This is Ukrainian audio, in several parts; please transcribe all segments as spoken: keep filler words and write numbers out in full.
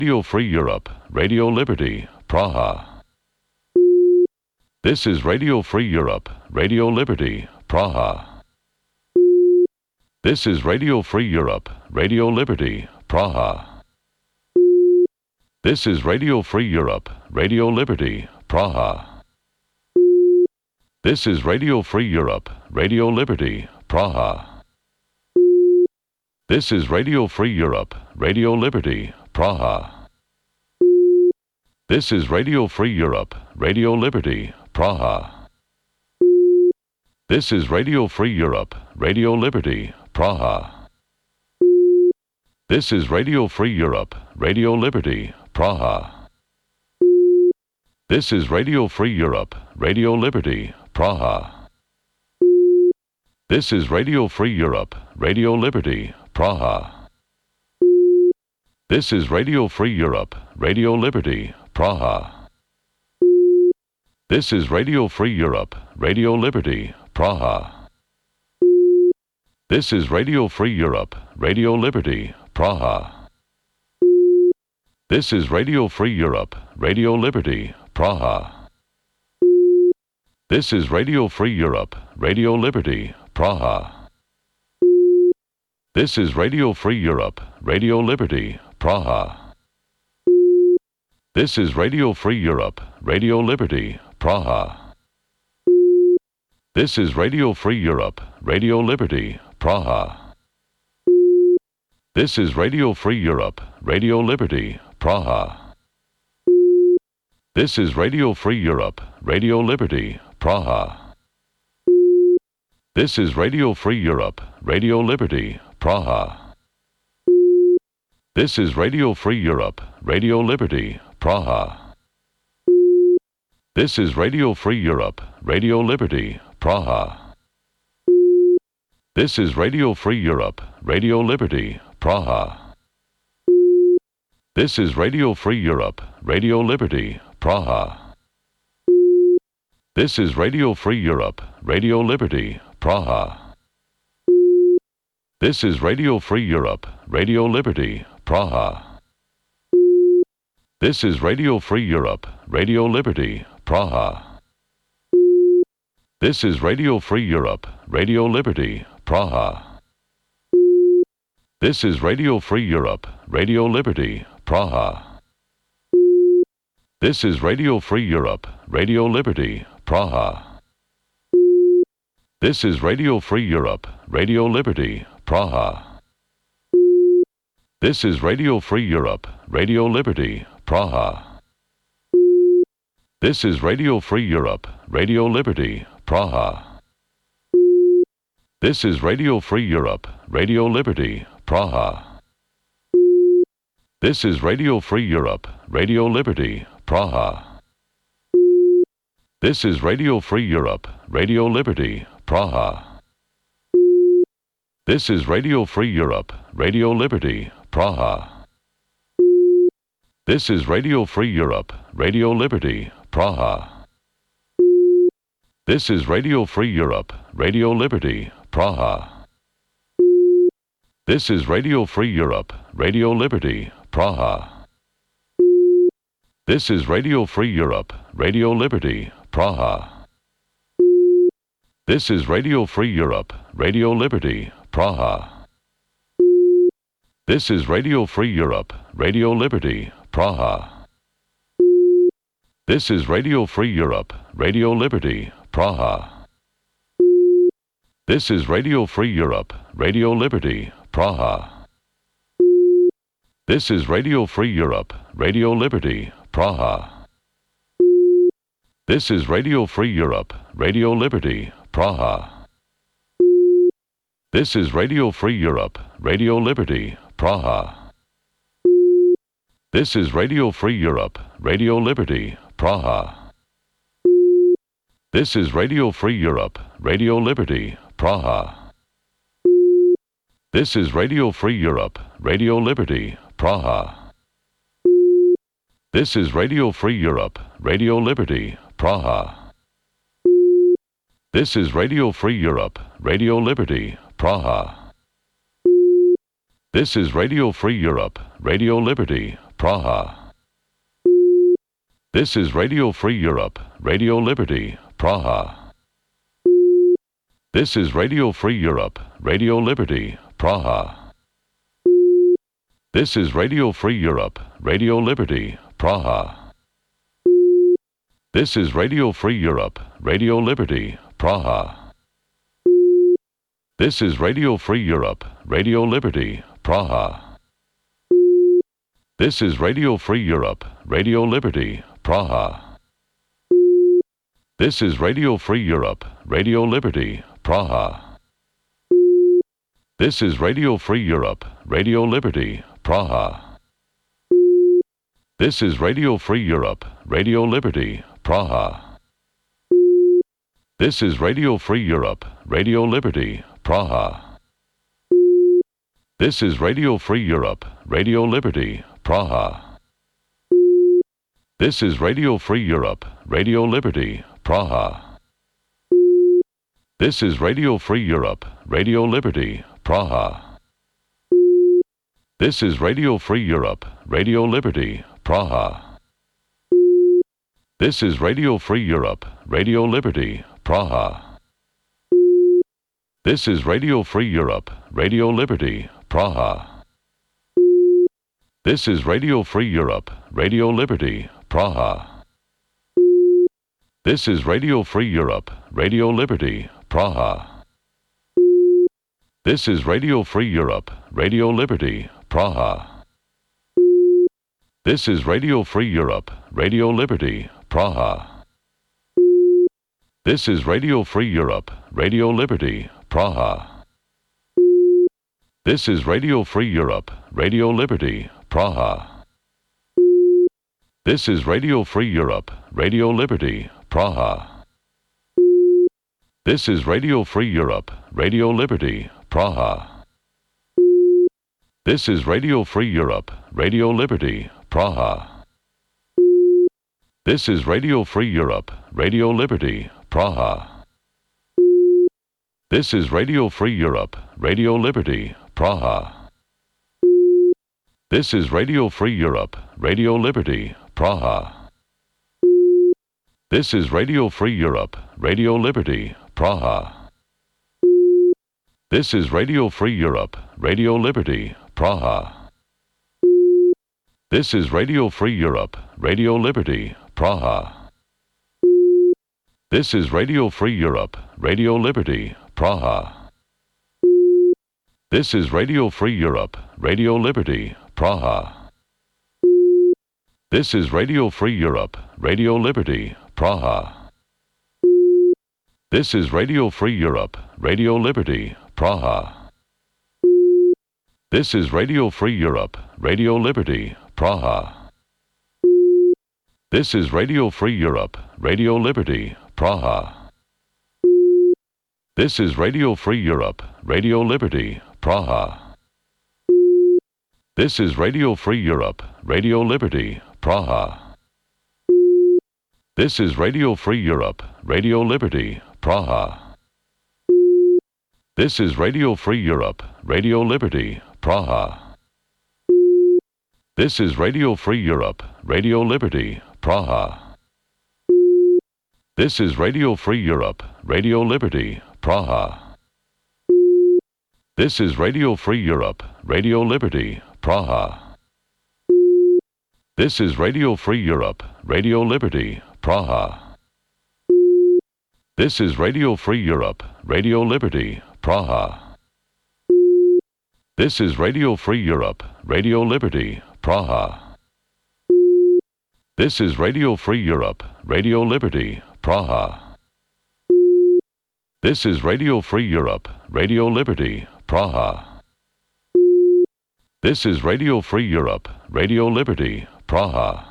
Radio Free Europe, Radio Liberty, Praha. This is Radio Free Europe, Radio Liberty, Praha. This is Radio Free Europe, Radio Liberty, Praha. This is Radio Free Europe, Radio Liberty, Praha. This is Radio Free Europe, Radio Liberty, Praha. This is Radio Free Europe, Radio Liberty, Praha. This is Radio Free Europe, Radio Liberty, Praha. This is Radio Free Europe, Radio Liberty, Praha. This is Radio Free Europe, Radio Liberty, Praha. This is Radio Free Europe, Radio Liberty, Praha. This is Radio Free Europe, Radio Liberty, Praha. This is Radio Free Europe, Radio Liberty, Praha. This is Radio Free Europe, Radio Liberty, Praha. This is Radio Free Europe, Radio Liberty, Praha. This is Radio Free Europe, Radio Liberty, Praha. This is Radio Free Europe, Radio Liberty, Praha. This is Radio Free Europe, Radio Liberty, Praha. This is Radio Free Europe, Radio Liberty, Praha. This is Radio Free Europe, Radio Liberty, Praha. This is Radio Free Europe, Radio Liberty, Praha. This is Radio Free Europe, Radio Liberty, Praha. This is Radio Free Europe, Radio Liberty, Praha. This is Radio Free Europe, Radio Liberty, Praha. This is Radio Free Europe, Radio Liberty, Praha. This is Radio Free Europe, Radio Liberty, Praha. This is Radio Free Europe, Radio Liberty, Praha. This is Radio Free Europe, Radio Liberty, Praha. This is Radio Free Europe, Radio Liberty, Praha. This is Radio Free Europe, Radio Liberty, Praha. This is Radio Free Europe, Radio Liberty, Praha. This is Radio Free Europe, Radio Liberty, Praha. This is Radio Free Europe, Radio Liberty, Praha. This is Radio Free Europe, Radio Liberty, Praha. This is Radio Free Europe, Radio Liberty, Praha. This is Radio Free Europe, Radio Liberty, Praha. This is Radio Free Europe, Radio Liberty, Praha. This is Radio Free Europe, Radio Liberty, Praha. This is Radio Free Europe, Radio Liberty, Praha. This is Radio Free Europe, Radio Liberty, Praha. This is Radio Free Europe, Radio Liberty, Praha. This is Radio Free Europe, Radio Liberty, Praha. This is Radio Free Europe, Radio Liberty, Praha. This is Radio Free Europe, Radio Liberty, Praha. This is Radio Free Europe, Radio Liberty, Praha. This is Radio Free Europe, Radio Liberty, Praha. This is Radio Free Europe, Radio Liberty, Praha. This is Radio Free Europe, Radio Liberty, Praha. This is Radio Free Europe, Radio Liberty, Praha. This is Radio Free Europe, Radio Liberty, Praha. This is Radio Free Europe, Radio Liberty, Praha. This is Radio Free Europe, Radio Liberty, Praha. This is Radio Free Europe, Radio Liberty, Praha. This is Radio Free Europe, Radio Liberty, Praha. This is Radio Free Europe, Radio Liberty, Praha. This is Radio Free Europe, Radio Liberty, Praha. This is Radio Free Europe, Radio Liberty, Praha. This is Radio Free Europe, Radio Liberty, Praha. This is Radio Free Europe, Radio Liberty, Praha. This is Radio Free Europe, Radio Liberty, Praha. This is Radio Free Europe, Radio Liberty, Praha. This is Radio Free Europe, Radio Liberty, Praha. This is Radio Free Europe, Radio Liberty, Praha. This is Radio Free Europe, Radio Liberty, Praha. This is Radio Free Europe, Radio Liberty, Praha. This is Radio Free Europe, Radio Liberty, Praha. This is Radio Free Europe, Radio Liberty, Praha. This is Radio Free Europe, Radio Liberty, Praha. This is Radio Free Europe, Radio Liberty, Praha. This is Radio Free Europe, Radio Liberty, Praha. This is Radio Free Europe, Radio Liberty, Praha. This is Radio Free Europe, Radio Liberty, Praha. This is Radio Free Europe, Radio Liberty, Praha. This is Radio Free Europe, Radio Liberty, Praha. This is Radio Free Europe, Radio Liberty, Praha. This is Radio Free Europe, Radio Liberty, Praha. This is Radio Free Europe, Radio Liberty, Praha. This is Radio Free Europe, Radio Liberty, Praha. This is Radio Free Europe, Radio Liberty, Praha. This is Radio Free Europe, Radio Liberty, Praha. This is Radio Free Europe, Radio Liberty, Praha. This is Radio Free Europe, Radio Liberty, Praha. This is Radio Free Europe, Radio Liberty, Praha. This is Radio Free Europe, Radio Liberty, Praha. This is Radio Free Europe, Radio Liberty, Praha. This is Radio Free Europe, Radio Liberty, Praha. This is Radio Free Europe, Radio Liberty, Praha. This is Radio Free Europe, Radio Liberty, Praha. This is Radio Free Europe, Radio Liberty, Praha. This is Radio Free Europe, Radio Liberty, Praha. This is Radio Free Europe, Radio Liberty, Praha. This is Radio Free Europe, Radio Liberty, Praha. This is Radio Free Europe, Radio Liberty, Praha. This is Radio Free Europe, Radio Liberty, Praha. This is Radio Free Europe, Radio Liberty, Praha. This is Radio Free Europe, Radio Liberty, Praha. This is Radio Free Europe, Radio Liberty, Praha. This is Radio Free Europe, Radio Liberty, Praha. This is Radio Free Europe, Radio Liberty, Praha. This is Radio Free Europe, Radio Liberty, Praha. This is Radio Free Europe, Radio Liberty, Praha. This is Radio Free Europe, Radio Liberty, Praha. This is Radio Free Europe, Radio Liberty, Praha. This is Radio Free Europe, Radio Liberty, Praha. This is Radio Free Europe, Radio Liberty, Praha. This is Radio Free Europe, Radio Liberty, Praha. This is Radio Free Europe, Radio Liberty, Praha.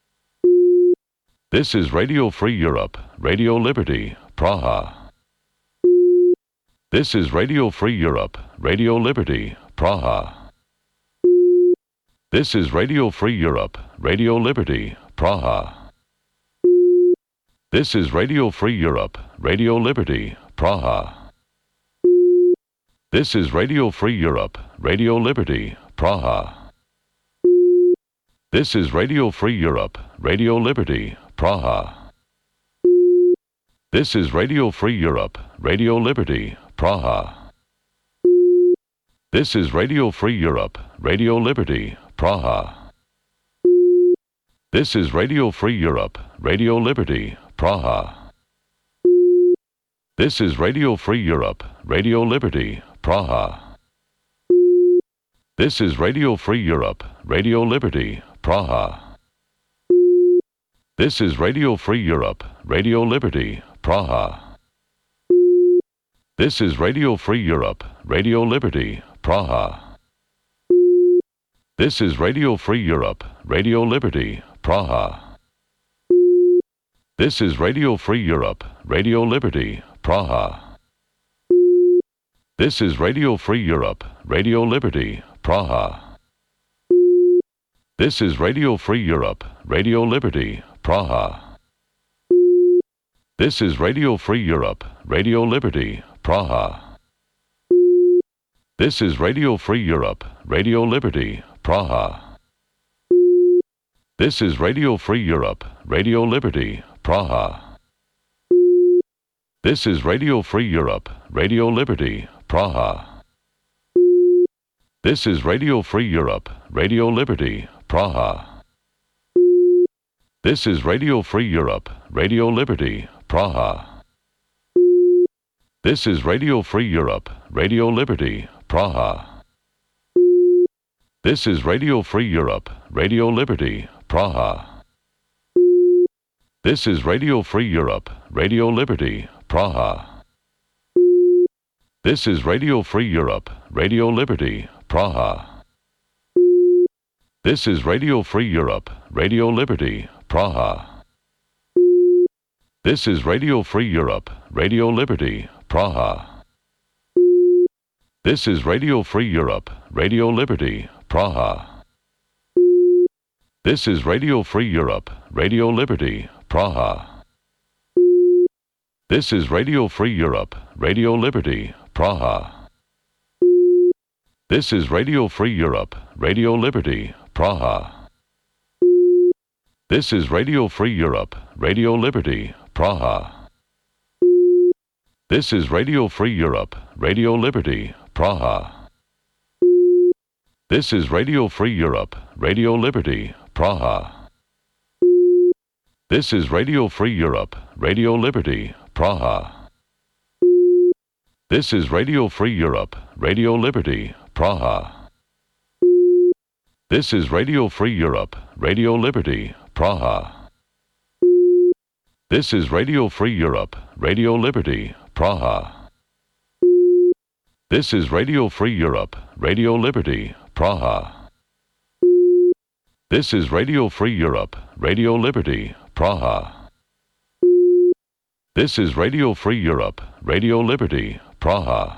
This is Radio Free Europe, Radio Liberty, Praha. This is Radio Free Europe, Radio Liberty, Praha. This is Radio Free Europe, Radio Liberty, Praha. This is Radio Free Europe, Radio Liberty, Praha. This is Radio Free Europe, Radio Liberty, Praha. This is Radio Free Europe, Radio Liberty, Praha. This is Radio Free Europe, Radio Liberty, Praha. This is Radio Free Europe, Radio Liberty, Praha. This is Radio Free Europe, Radio Liberty, Praha. This is Radio Free Europe, Radio Liberty, Praha. This is Radio Free Europe, Radio Liberty, Praha. This is Radio Free Europe, Radio Liberty, Praha. This is Radio Free Europe, Radio Liberty, Praha. This is Radio Free Europe, Radio Liberty, Praha. This is Radio Free Europe, Radio Liberty, Praha. This is Radio Free Europe, Radio Liberty, Praha. This is Radio Free Europe, Radio Liberty, Praha. This is Radio Free Europe, Radio Liberty, Praha. This is Radio Free Europe, Radio Liberty, Praha. This is Radio Free Europe, Radio Liberty, Praha. This is Radio Free Europe, Radio Liberty, Praha. This is Radio Free Europe, Radio Liberty, Praha. This is Radio Free Europe, Radio Liberty, Praha. This is Radio Free Europe, Radio Liberty, Praha. This is Radio Free Europe, Radio Liberty, Praha. This is Radio Free Europe, Radio Liberty, Praha. This is Radio Free Europe, Radio Liberty, Praha. This is Radio Free Europe, Radio Liberty, Praha. This is Radio Free Europe, Radio Liberty, Praha. This is Radio Free Europe, Radio Liberty, Praha. This is Radio Free Europe, Radio Liberty, Praha. This is Radio Free Europe, Radio Liberty, Praha. This is Radio Free Europe, Radio Liberty, Praha. This is Radio Free Europe, Radio Liberty, Praha. This is Radio Free Europe, Radio Liberty, Praha. This is Radio Free Europe, Radio Liberty, Praha. This is Radio Free Europe, Radio Liberty, Praha. This is Radio Free Europe, Radio Liberty, Praha. This is Radio Free Europe, Radio Liberty, Praha. This is Radio Free Europe, Radio Liberty, Praha. This is Radio Free Europe, Radio Liberty, Praha. This is Radio Free Europe, Radio Liberty, Praha. This is Radio Free Europe, Radio Liberty, Praha.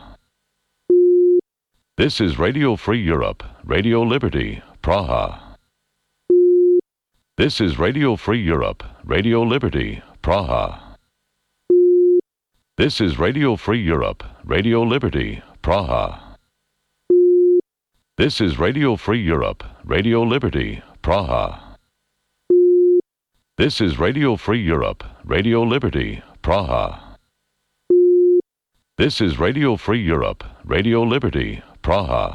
This is Radio Free Europe, Radio Liberty, Praha. This is Radio Free Europe, Radio Liberty, Praha. This is Radio Free Europe, Radio Liberty, Praha. This is Radio Free Europe, Radio Liberty, Praha. This is Radio Free Europe, Radio Liberty, Praha. This is Radio Free Europe, Radio Liberty, Praha.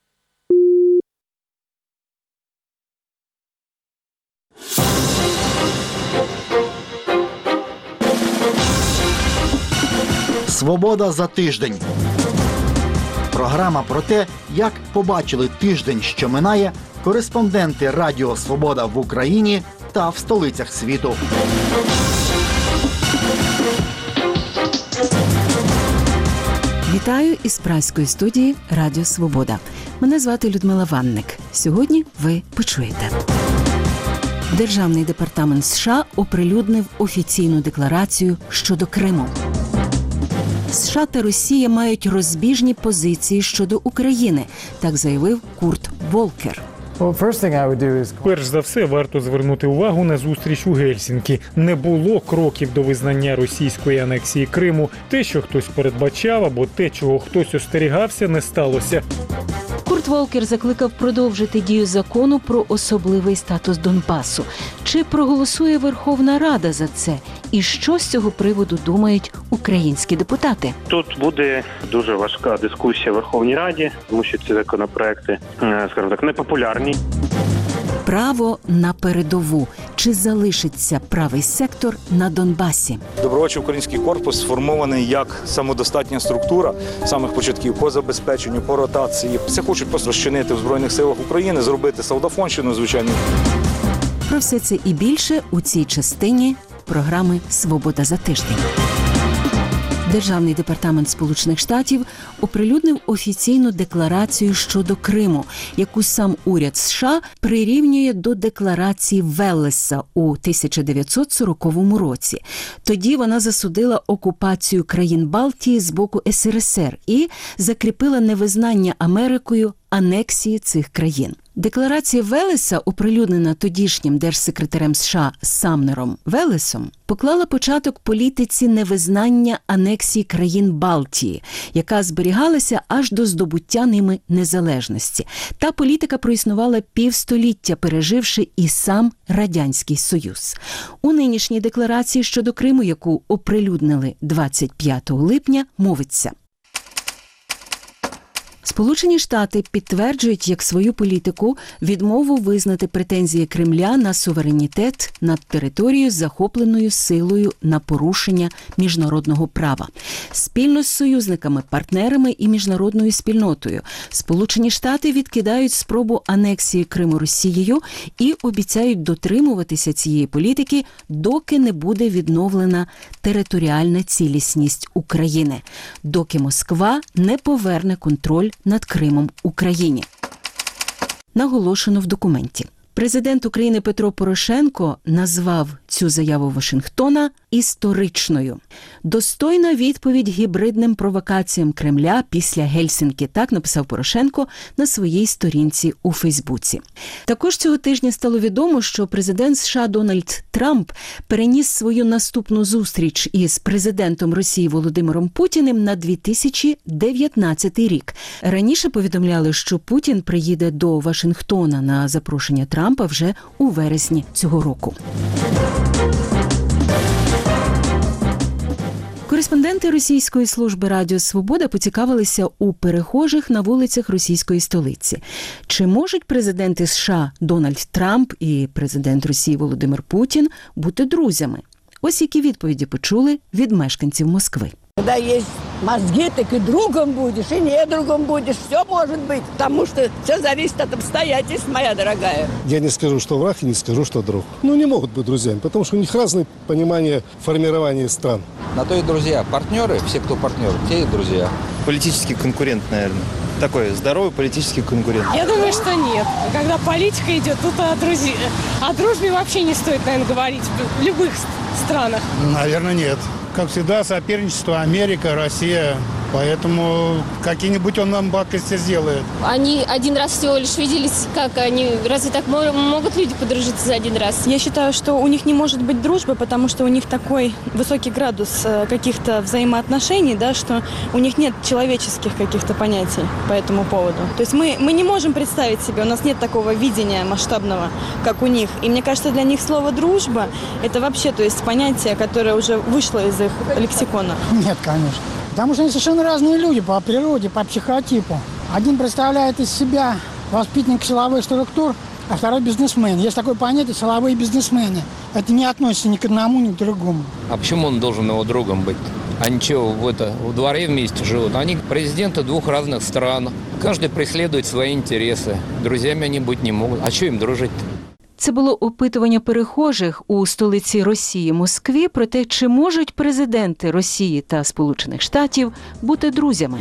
Свобода за тиждень. Програма про те, як побачили тиждень, що минає, кореспонденти Радіо Свобода в Україні та в столицях світу. Вітаю із празької студії Радіо Свобода. Мене звати Людмила Ванник. Сьогодні ви почуєте. Державний департамент США оприлюднив офіційну декларацію щодо Криму. США та Росія мають розбіжні позиції щодо України, так заявив Курт Волкер. Перш за все, варто звернути увагу на зустріч у Гельсінкі. Не було кроків до визнання російської анексії Криму. Те, що хтось передбачав, або те, чого хтось остерігався, не сталося. Курт Волкер закликав продовжити дію закону про особливий статус Донбасу. Чи проголосує Верховна Рада за це? І що з цього приводу думають українські депутати? Тут буде дуже важка дискусія в Верховній Раді, тому що ці законопроекти, скажімо так, непопулярні. Право на передову. Чи залишиться правий сектор на Донбасі? Добровольчий український корпус сформований як самодостатня структура з самих початків по забезпеченню, по ротації. Все хочуть просто розчинити в Збройних силах України, зробити солдафонщину, звичайно. Про все це і більше у цій частині програми «Свобода за тиждень». Державний департамент Сполучених Штатів оприлюднив офіційну декларацію щодо Криму, яку сам уряд США прирівнює до декларації Велеса у тисяча дев'ятсот сороковому році. Тоді вона засудила окупацію країн Балтії з боку ес ер ес ер і закріпила невизнання Америкою анексії цих країн. Декларація Велеса, оприлюднена тодішнім держсекретарем США Самнером Велесом, поклала початок політиці невизнання анексії країн Балтії, яка зберігалася аж до здобуття ними незалежності. Та політика проіснувала півстоліття, переживши і сам Радянський Союз. У нинішній декларації щодо Криму, яку оприлюднили двадцять п'ятого липня, мовиться: Сполучені Штати підтверджують як свою політику відмову визнати претензії Кремля на суверенітет над територією, захопленою силою на порушення міжнародного права. Спільно з союзниками, партнерами і міжнародною спільнотою Сполучені Штати відкидають спробу анексії Криму Росією і обіцяють дотримуватися цієї політики, доки не буде відновлена територіальна цілісність України, доки Москва не поверне контроль над Кримом Україні. Наголошено в документі. Президент України Петро Порошенко назвав цю заяву Вашингтона історичною. Достойна відповідь гібридним провокаціям Кремля після Гельсінкі, так написав Порошенко на своїй сторінці у Фейсбуці. Також цього тижня стало відомо, що президент США Дональд Трамп переніс свою наступну зустріч із президентом Росії Володимиром Путіним на дві тисячі дев'ятнадцятий рік. Раніше повідомляли, що Путін приїде до Вашингтона на запрошення Трампа вже у вересні цього року. Кореспонденти російської служби Радіо Свобода поцікавилися у перехожих на вулицях російської столиці. Чи можуть президенти США Дональд Трамп і президент Росії Володимир Путін бути друзями? Ось які відповіді почули від мешканців Москви. Когда есть мозги, так и другом будешь, и не другом будешь. Все может быть, потому что все зависит от обстоятельств, моя дорогая. Я не скажу, что враг, и не скажу, что друг. Ну, не могут быть друзьями, потому что у них разное понимание формирования стран. На то и друзья. Партнеры, все, кто партнер, те и друзья. Политический конкурент, наверное. Такой здоровый политический конкурент. Я думаю, что нет. Когда политика идет, тут о, друзья... о дружбе вообще не стоит, наверное, говорить в любых странах. Наверное, нет. Как всегда, соперничество Америка, Россия. Поэтому какие-нибудь он нам пакости сделает. Они один раз всего лишь виделись. Как они? Разве так могут люди подружиться за один раз? Я считаю, что у них не может быть дружбы, потому что у них такой высокий градус каких-то взаимоотношений, да, что у них нет человеческих каких-то понятий по этому поводу. То есть мы, мы не можем представить себе, у нас нет такого видения масштабного, как у них. И мне кажется, для них слово «дружба» – это вообще, то есть понятие, которое уже вышло из их лексикона. Нет, конечно. Потому что они совершенно разные люди по природе, по психотипу. Один представляет из себя воспитанник силовых структур, а второй бизнесмен. Есть такое понятие силовые бизнесмены. Это не относится ни к одному, ни к другому. А почему он должен его другом быть? Они что, в, это, в дворе вместе живут? Они президенты двух разных стран. Каждый преследует свои интересы. Друзьями они быть не могут. А что им дружить-то? Це було опитування перехожих у столиці Росії Москві про те, чи можуть президенти Росії та Сполучених Штатів бути друзями.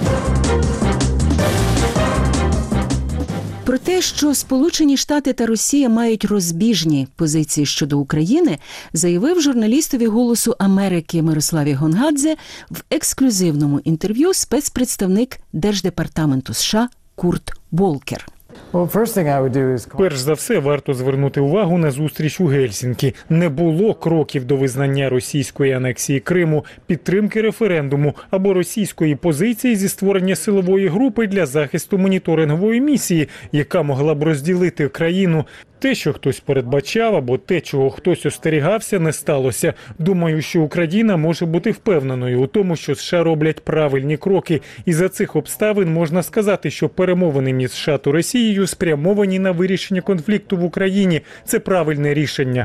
Про те, що Сполучені Штати та Росія мають розбіжні позиції щодо України, заявив журналістові «Голосу Америки» Мирославі Гонгадзе в ексклюзивному інтерв'ю спецпредставник Держдепартаменту США Курт Волкер. Перш за все, варто звернути увагу на зустріч у Гельсінкі. Не було кроків до визнання російської анексії Криму, підтримки референдуму або російської позиції зі створення силової групи для захисту моніторингової місії, яка могла б розділити країну. Те, що хтось передбачав, або те, чого хтось остерігався, не сталося. Думаю, що Україна може бути впевненою у тому, що США роблять правильні кроки. І за цих обставин можна сказати, що перемовини між США та Росією спрямовані на вирішення конфлікту в Україні. Це правильне рішення.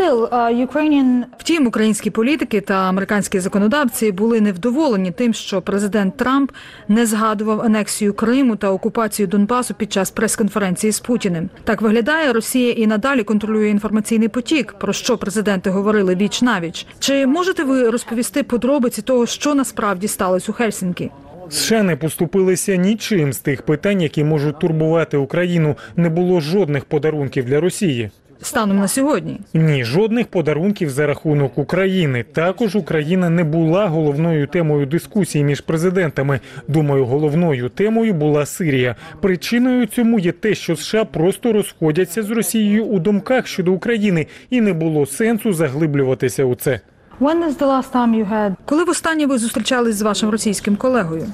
Втім, українські політики та американські законодавці були невдоволені тим, що президент Трамп не згадував анексію Криму та окупацію Донбасу під час прес-конференції з Путіним. Так виглядає, Росія і надалі контролює інформаційний потік, про що президенти говорили віч-навіч. Чи можете ви розповісти подробиці того, що насправді сталося у Хельсінкі? США не поступилися нічим з тих питань, які можуть турбувати Україну. Не було жодних подарунків для Росії. Станом на сьогодні? Ні, жодних подарунків за рахунок України. Також Україна не була головною темою дискусії між президентами. Думаю, головною темою була Сирія. Причиною цьому є те, що США просто розходяться з Росією у думках щодо України, і не було сенсу заглиблюватися у це. Коли востаннє ви зустрічались з вашим російським колегою?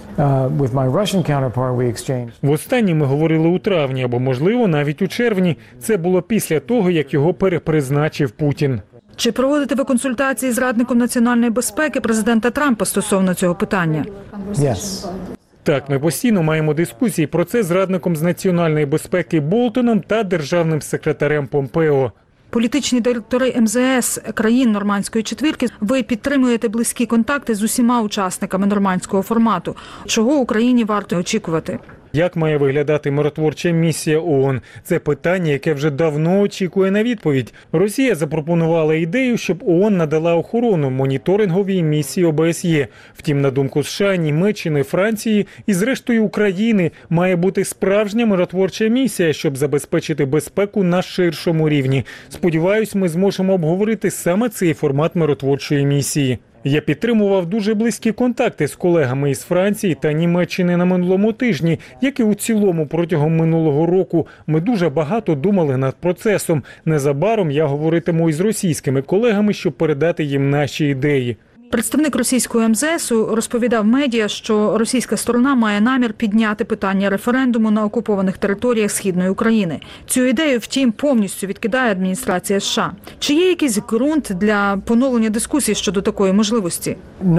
Востаннє ми говорили у травні, або, можливо, навіть у червні. Це було після того, як його перепризначив Путін. Чи проводите ви консультації з радником національної безпеки президента Трампа стосовно цього питання? Yes. Так, ми постійно маємо дискусії про це з радником з національної безпеки Болтоном та державним секретарем Помпео. Політичні директори ем зе ес країн Нормандської четвірки, ви підтримуєте близькі контакти з усіма учасниками нормандського формату. Чого Україні варто очікувати? Як має виглядати миротворча місія ООН? Це питання, яке вже давно очікує на відповідь. Росія запропонувала ідею, щоб ООН надала охорону моніторинговій місії о бе ес є. Втім, на думку США, Німеччини, Франції і, зрештою, України має бути справжня миротворча місія, щоб забезпечити безпеку на ширшому рівні. Сподіваюсь, ми зможемо обговорити саме цей формат миротворчої місії. Я підтримував дуже близькі контакти з колегами із Франції та Німеччини на минулому тижні, як і у цілому протягом минулого року. Ми дуже багато думали над процесом. Незабаром я говоритиму із російськими колегами, щоб передати їм наші ідеї. Представник російського ем зе есу розповідав медіа, що російська сторона має намір підняти питання референдуму на окупованих територіях Східної України. Цю ідею, втім, повністю відкидає адміністрація США. Чи є якийсь ґрунт для поновлення дискусії щодо такої можливості?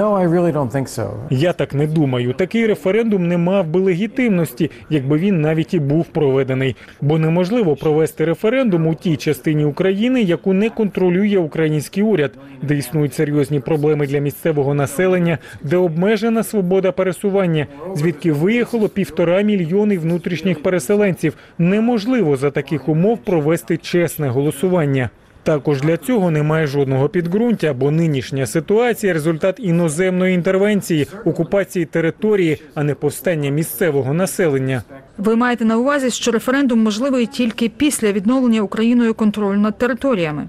Я так не думаю. Такий референдум не мав би легітимності, якби він навіть і був проведений. Бо неможливо провести референдум у тій частині України, яку не контролює український уряд, де існують серйозні проблеми для місцевого населення, де обмежена свобода пересування, звідки виїхало півтора мільйони внутрішніх переселенців. Неможливо за таких умов провести чесне голосування. Також для цього немає жодного підґрунтя, бо нинішня ситуація – результат іноземної інтервенції, окупації території, а не повстання місцевого населення. Ви маєте на увазі, що референдум можливий тільки після відновлення Україною контролю над територіями?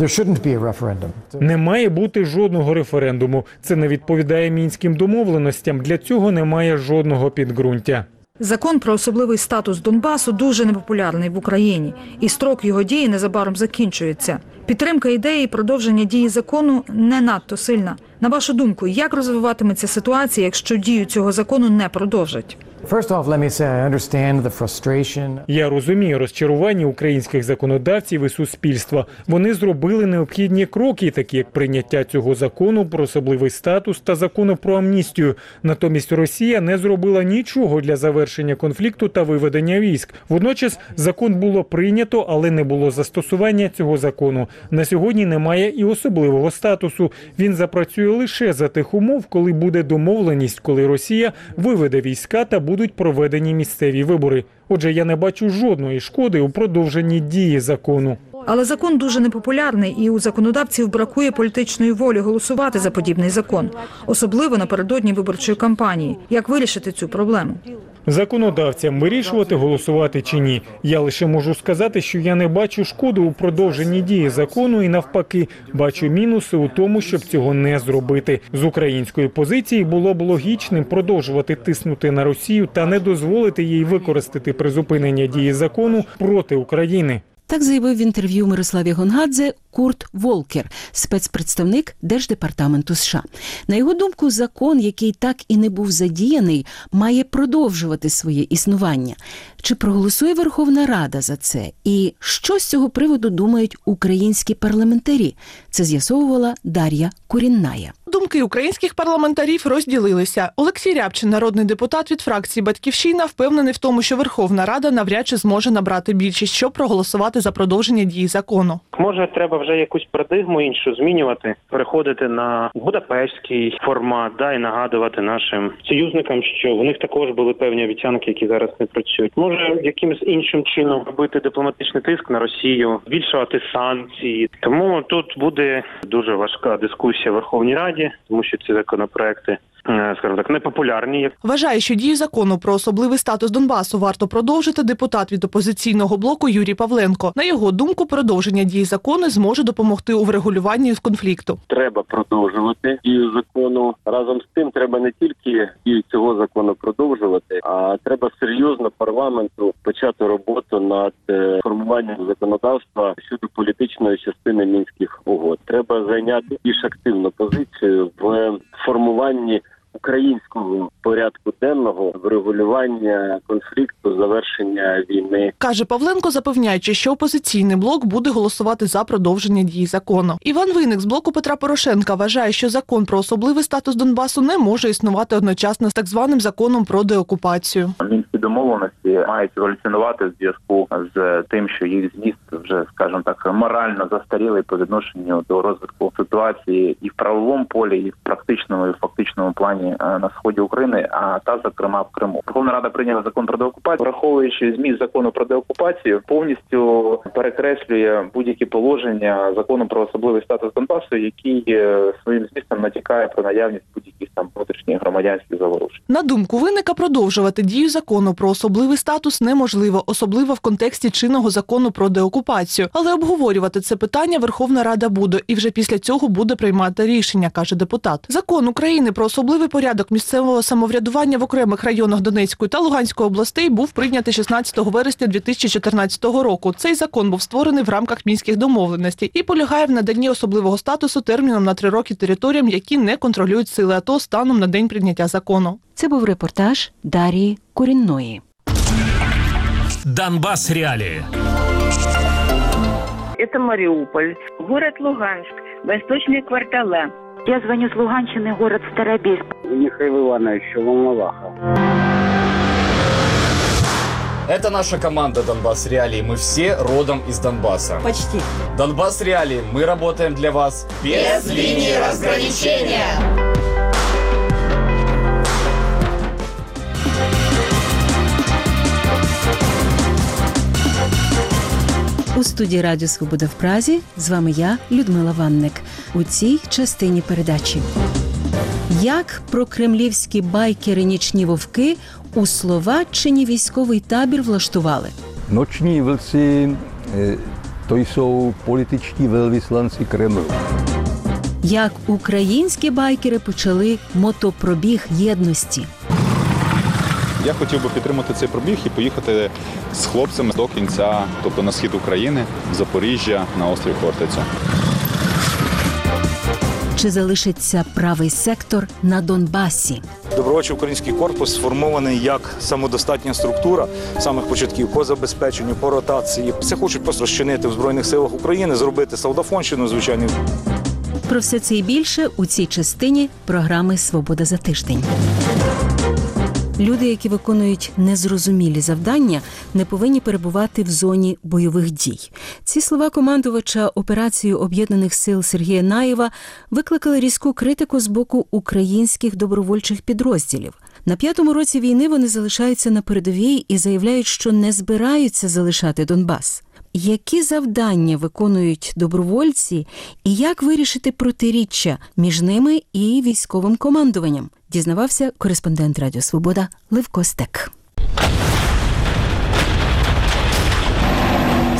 Не має бути жодного референдуму. Це не відповідає мінським домовленостям. Для цього немає жодного підґрунтя. Закон про особливий статус Донбасу дуже непопулярний в Україні, і строк його дії незабаром закінчується. Підтримка ідеї продовження дії закону не надто сильна. На вашу думку, як розвиватиметься ситуація, якщо дію цього закону не продовжать? Я розумію розчарування українських законодавців і суспільства. Вони зробили необхідні кроки, такі як прийняття цього закону про особливий статус та закону про амністію. Натомість Росія не зробила нічого для завершення конфлікту та виведення військ. Водночас закон було прийнято, але не було застосування цього закону. На сьогодні немає і особливого статусу. Він запрацює лише за тих умов, коли буде домовленість, коли Росія виведе війська та будуть проведені місцеві вибори. Отже, я не бачу жодної шкоди у продовженні дії закону. Але закон дуже непопулярний, і у законодавців бракує політичної волі голосувати за подібний закон, особливо напередодні виборчої кампанії. Як вирішити цю проблему? Законодавцям вирішувати, голосувати чи ні. Я лише можу сказати, що я не бачу шкоди у продовженні дії закону і навпаки, бачу мінуси у тому, щоб цього не зробити. З української позиції було б логічним продовжувати тиснути на Росію та не дозволити їй використати призупинення дії закону проти України. Так заявив в інтерв'ю Мирославі Гонгадзе Курт Волкер, спецпредставник Держдепартаменту США. На його думку, закон, який так і не був задіяний, має продовжувати своє існування. Чи проголосує Верховна Рада за це? І що з цього приводу думають українські парламентарі? Це з'ясовувала Дар'я Курінная. Думки українських парламентарів розділилися. Олексій Рябчин, народний депутат від фракції «Батьківщина», впевнений в тому, що Верховна Рада навряд чи зможе набрати більшість, щоб проголосувати за продовження дії закону. Може, треба вже якусь парадигму іншу змінювати, переходити на будапештський формат, да, і нагадувати нашим союзникам, що в них також були певні обіцянки, які зараз не працюють. Може, якимось іншим чином робити дипломатичний тиск на Росію, збільшувати санкції. Тому тут буде дуже важка дискусія в Верховній Раді, тому що ці законопроекти, скажімо так, непопулярні. Вважає, що дію закону про особливий статус Донбасу варто продовжити депутат від опозиційного блоку Юрій Павленко. На його думку, продовження дії закону зможе допомогти у врегулюванні конфлікту. Треба продовжувати дію закону. Разом з тим, треба не тільки дію цього закону продовжувати, а треба серйозно парламенту почати роботу над формуванням законодавства щодо політичної частини Мінських угод. Треба зайняти більш активну позицію в формуванні українського порядку денного, врегулювання конфлікту, завершення війни. Каже Павленко, запевняючи, що опозиційний блок буде голосувати за продовження дії закону. Іван Винник з блоку Петра Порошенка вважає, що закон про особливий статус Донбасу не може існувати одночасно з так званим законом про деокупацію. Мінські домовленості мають еволюціонувати в зв'язку з тим, що їх зміст вже, скажімо так, морально застарілий по відношенню до розвитку ситуації і в правовому полі, і в практичному, і в фактичному плані на сході України, а та, зокрема, в Криму. Верховна Рада прийняла закон про деокупацію, враховуючи зміст закону про деокупацію, повністю перекреслює будь-які положення закону про особливий статус Донбасу, який своїм змістом натякає про наявність будь-яких там внутрішніх громадянських заворушень. На думку Винника, продовжувати дію закону про особливий статус неможливо, особливо в контексті чинного закону про деокупацію. Але обговорювати це питання Верховна Рада буде, і вже після цього буде приймати рішення, каже депутат. Закон України про особливий порядок місцевого самоврядування в окремих районах Донецької та Луганської областей був прийнятий шістнадцятого вересня дві тисячі чотирнадцятого року. Цей закон був створений в рамках мінських домовленостей і полягає в наданні особливого статусу терміном на три роки територіям, які не контролюють сили АТО станом на день прийняття закону. Це був репортаж Дар'ї Курінної. Донбасс реалии. Это Мариуполь, город Луганск, восточные квартала. Я звоню с Луганщины, город Старобельск. Михаил Иванович, Волноваха. Это наша команда «Донбасс Реалии». Мы все родом из Донбасса. Почти. «Донбасс Реалии». Мы работаем для вас без линии разграничения. У студії Радіо Свобода в Празі з вами я, Людмила Ванник. У цій частині передачі. Як прокремлівські байкери-нічні вовки у Словаччині військовий табір влаштували? Ночні вовці – то jsou політичні велвісланці Кремлю. Як українські байкери почали мотопробіг єдності? Я хотів би підтримати цей пробіг і поїхати з хлопцями до кінця, тобто на схід України, в Запоріжжя, на острів Хортицю. Чи залишиться правий сектор на Донбасі? Добровольчий український корпус сформований як самодостатня структура самих початків по забезпеченню, по ротації. Це хочуть просто розчинити в Збройних силах України, зробити солдафонщину, звичайно. Про все це і більше у цій частині програми «Свобода за тиждень». Люди, які виконують незрозумілі завдання, не повинні перебувати в зоні бойових дій. Ці слова командувача операцією Об'єднаних сил Сергія Наєва викликали різку критику з боку українських добровольчих підрозділів. На п'ятому році війни вони залишаються на передовій і заявляють, що не збираються залишати Донбас. Які завдання виконують добровольці і як вирішити протиріччя між ними і військовим командуванням? Дізнавався кореспондент Радіо Свобода Левко Стек.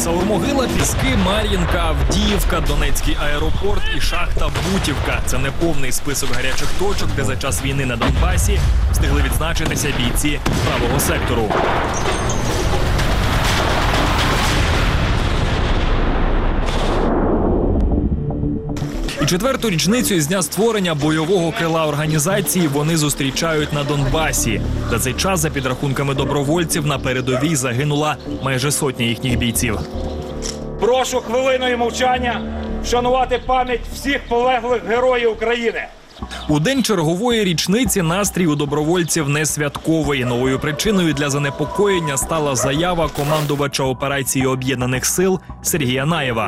Саурмогила, Піски, Мар'їнка, Авдіївка, Донецький аеропорт і шахта Бутівка. Це не повний список гарячих точок, де за час війни на Донбасі встигли відзначитися бійці правого сектору. І четверту річницю із дня створення бойового крила організації вони зустрічають на Донбасі. За цей час, за підрахунками добровольців, на передовій загинула майже сотня їхніх бійців. Прошу хвилиною мовчання вшанувати пам'ять всіх полеглих героїв України. У день чергової річниці настрій у добровольців не святковий. Новою причиною для занепокоєння стала заява командувача операції Об'єднаних сил Сергія Наєва.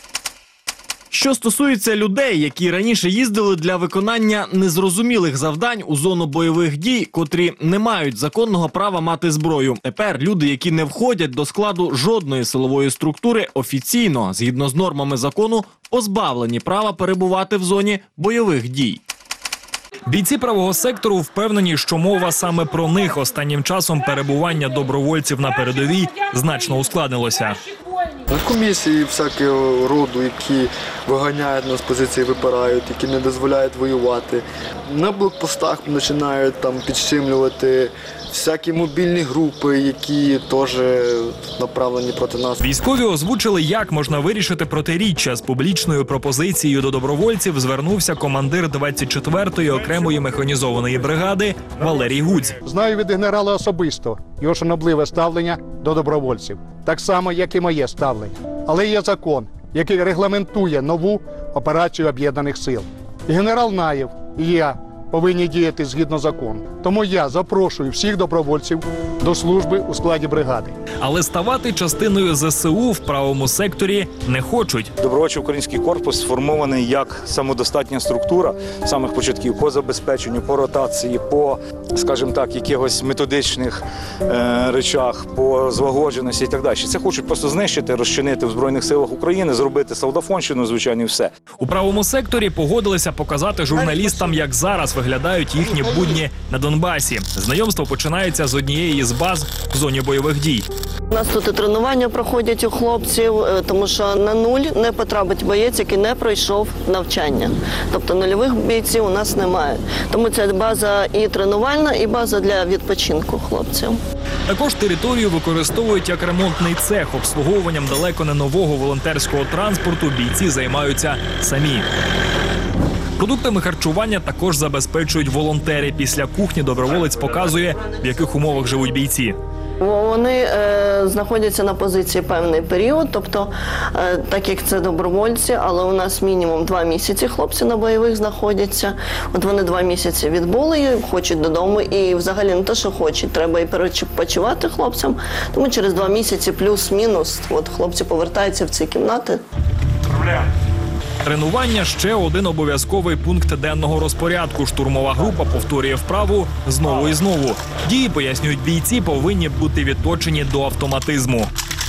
Що стосується людей, які раніше їздили для виконання незрозумілих завдань у зону бойових дій, котрі не мають законного права мати зброю. Тепер люди, які не входять до складу жодної силової структури, офіційно, згідно з нормами закону, позбавлені права перебувати в зоні бойових дій. Бійці правого сектору впевнені, що мова саме про них. Останнім часом перебування добровольців на передовій значно ускладнилося. Комісії всякого роду, які виганяють нас з позиції, випирають, які не дозволяють воювати. На блокпостах починають там підщемлювати всякі мобільні групи, які теж направлені проти нас. Військові озвучили, як можна вирішити протиріччя. З публічною пропозицією до добровольців звернувся командир двадцять четвертої окремої механізованої бригади Валерій Гудзь. Знаю від генерала особисто його шанобливе ставлення до добровольців. Так само, як і моє ставлення. Але є закон, який регламентує нову операцію Об'єднаних сил. І генерал Наєв, і я повинні діяти згідно закону. Тому я запрошую всіх добровольців до служби у складі бригади. Але ставати частиною зе се у в правому секторі не хочуть. Добровольчий український корпус сформований як самодостатня структура з самих початків по забезпеченню, по ротації, по, скажімо так, якихось методичних е, речах, по злагодженості і так далі. Це хочуть просто знищити, розчинити в Збройних силах України, зробити солдафонщину, звичайно, і все. У правому секторі погодилися показати журналістам, як зараз виглядають їхні будні на Донбасі. Знайомство починається з однієї з баз в зоні бойових дій. У нас тут і тренування проходять у хлопців, тому що на нуль не потрапить боєць, який не пройшов навчання. Тобто нульових бійців у нас немає. Тому це база і тренувальна, і база для відпочинку хлопців. Також територію використовують як ремонтний цех. Обслуговуванням далеко не нового волонтерського транспорту бійці займаються самі. Продуктами харчування також забезпечують волонтери. Після кухні доброволець показує, в яких умовах живуть бійці. Вони е, знаходяться на позиції певний період, тобто, е, так як це добровольці, але у нас мінімум два місяці хлопці на бойових знаходяться. От вони два місяці відбули, хочуть додому, і взагалі не те, що хочуть, треба і перепочивати хлопцям. Тому через два місяці плюс-мінус от хлопці повертаються в ці кімнати. Тренування – ще один обов'язковий пункт денного розпорядку. Штурмова група повторює вправу знову і знову. Дії, пояснюють бійці, повинні бути відточені до автоматизму.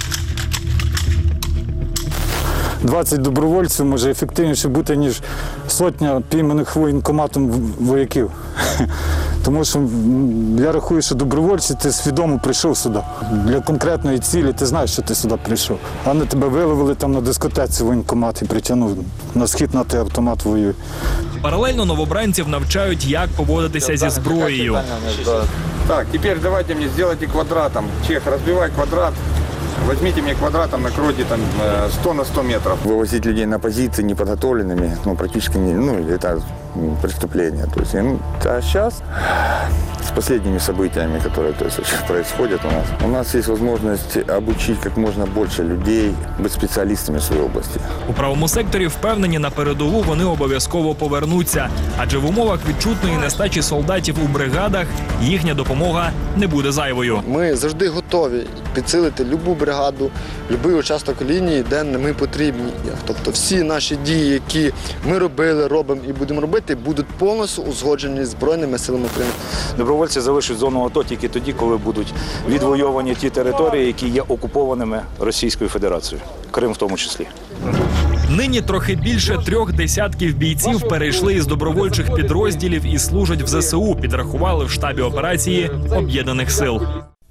двадцять добровольців може ефективніше бути, ніж сотня пійманих воєнкоматом вояків. Тому що я рахую, що добровольці, ти свідомо прийшов сюди. Для конкретної цілі ти знаєш, що ти сюди прийшов. А не тебе виловили там на дискотеці воєнкомат і притягнув на схід, на той автомат воює. Паралельно новобранців навчають, як поводитися зі зброєю. Так, тепер давайте мені зробити квадратом. Чех, розбивай квадрат. Возьмите мне квадратом, накройте там сто на сто метров. Вывозить людей на позиции неподготовленными, ну, практически не, ну, это преступление. То есть, ну, а сейчас с последними событиями, которые то есть, происходят у нас, у нас есть возможность обучить как можно больше людей, быть специалистами в своей области. У правому секторі впевнені, на передову вони обов'язково повернуться. Адже в умовах відчутної нестачі солдатів у бригадах їхня допомога не буде зайвою. Ми завжди готові підсилити любу бригаду, будь-який участок лінії, де ми потрібні. Тобто всі наші дії, які ми робили, робимо і будемо робити, будуть повністю узгоджені з Збройними силами України. Добровольці залишать зону АТО тільки тоді, коли будуть відвойовані ті території, які є окупованими Російською Федерацією, Крим в тому числі. Нині трохи більше трьох десятків бійців перейшли із добровольчих підрозділів і служать в зе се у, підрахували в штабі операції Об'єднаних сил.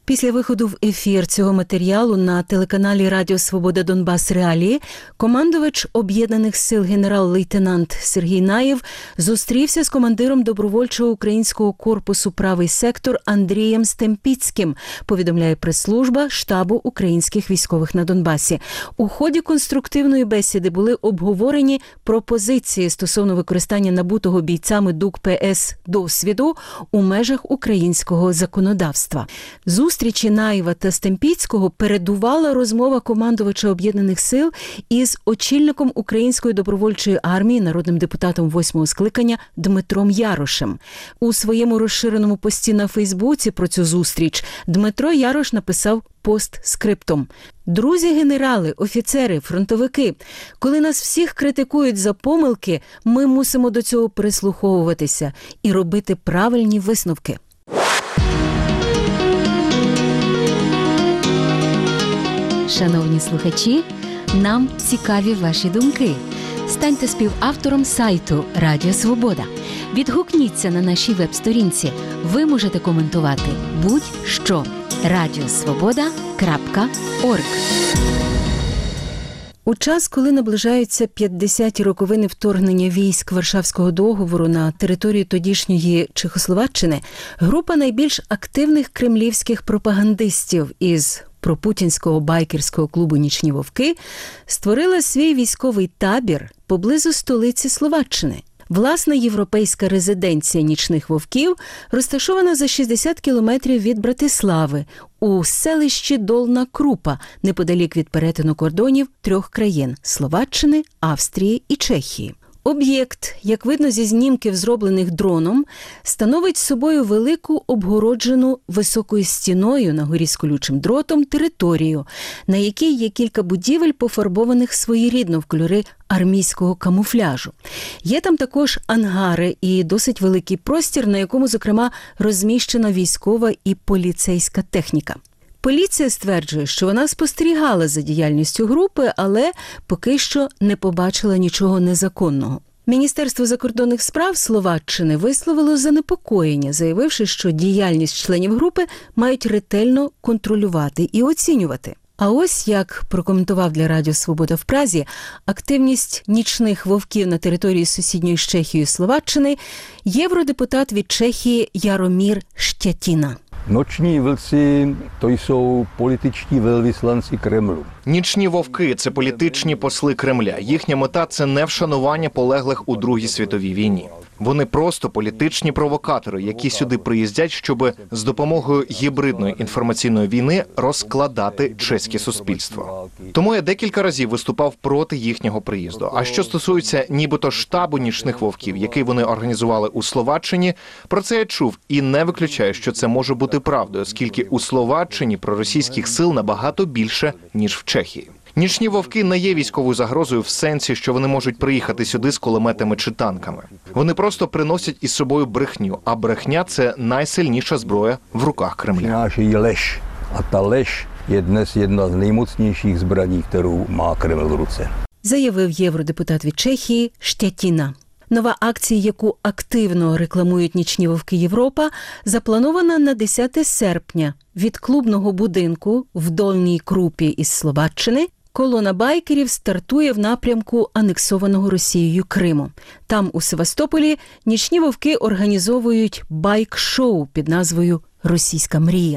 Після виходу в ефір цього матеріалу на телеканалі Радіо Свобода Донбас Реалії командувач Об'єднаних сил генерал-лейтенант Сергій Наєв зустрівся з командиром добровольчого українського корпусу «Правий сектор» Андрієм Стемпіцьким, повідомляє прес-служба штабу українських військових на Донбасі. У ході конструктивної бесіди були обговорені пропозиції стосовно використання набутого бійцями ДУК-ПС досвіду у межах українського законодавства. Зустрічі Наєва та Стемпіцького передувала розмова командувача Об'єднаних сил із очільником Української добровольчої армії, народним депутатом восьмого скликання Дмитром Ярошем. У своєму розширеному пості на Фейсбуці про цю зустріч Дмитро Ярош написав постскриптум. «Друзі генерали, офіцери, фронтовики, коли нас всіх критикують за помилки, ми мусимо до цього прислуховуватися і робити правильні висновки». Шановні слухачі, нам цікаві ваші думки. Станьте співавтором сайту Радіо Свобода. Відгукніться на нашій веб-сторінці. Ви можете коментувати будь-що. радіосвобода крапка орг. У час, коли наближаються п'ятдесяті роковини вторгнення військ Варшавського договору на територію тодішньої Чехословаччини, група найбільш активних кремлівських пропагандистів із пропутінського байкерського клубу «Нічні вовки» створила свій військовий табір поблизу столиці Словаччини. Власна європейська резиденція «Нічних вовків» розташована за шістдесят кілометрів від Братислави у селищі Долна Крупа, неподалік від перетину кордонів трьох країн – Словаччини, Австрії і Чехії. Об'єкт, як видно зі знімків, зроблених дроном, становить собою велику обгороджену високою стіною на горі з колючим дротом територію, на якій є кілька будівель, пофарбованих своєрідно в кольори армійського камуфляжу. Є там також ангари і досить великий простір, на якому, зокрема, розміщена військова і поліцейська техніка. Поліція стверджує, що вона спостерігала за діяльністю групи, але поки що не побачила нічого незаконного. Міністерство закордонних справ Словаччини висловило занепокоєння, заявивши, що діяльність членів групи мають ретельно контролювати і оцінювати. А ось, як прокоментував для Радіо Свобода в Празі, активність нічних вовків на території сусідньої з Чехією Словаччини євродепутат від Чехії Яромір Штятіна. Noční vlci to jsou političtí velvyslanci Kremlu. Нічні вовки – це політичні посли Кремля. Їхня мета – це не вшанування полеглих у Другій світовій війні. Вони просто політичні провокатори, які сюди приїздять, щоб з допомогою гібридної інформаційної війни розкладати чеське суспільство. Тому я декілька разів виступав проти їхнього приїзду. А що стосується нібито штабу нічних вовків, який вони організували у Словаччині, про це я чув і не виключаю, що це може бути правдою, оскільки у Словаччині проросійських сил набагато більше, ніж в Чехії. Нічні вовки не є військовою загрозою в сенсі, що вони можуть приїхати сюди з кулеметами чи танками. Вони просто приносять із собою брехню, а брехня – це найсильніша зброя в руках Кремля. Přinášejí lež. A ta lež je dnes jedna z nejmocnějších zbraní, kterou má Kreml v ruce. Заявив євродепутат від Чехії Штятіна. Нова акція, яку активно рекламують «Нічні вовки Європа», запланована на десяте серпня. Від клубного будинку в Дольній Крупі із Словаччини колона байкерів стартує в напрямку анексованого Росією Криму. Там, у Севастополі, «Нічні вовки» організовують байк-шоу під назвою «Російська мрія».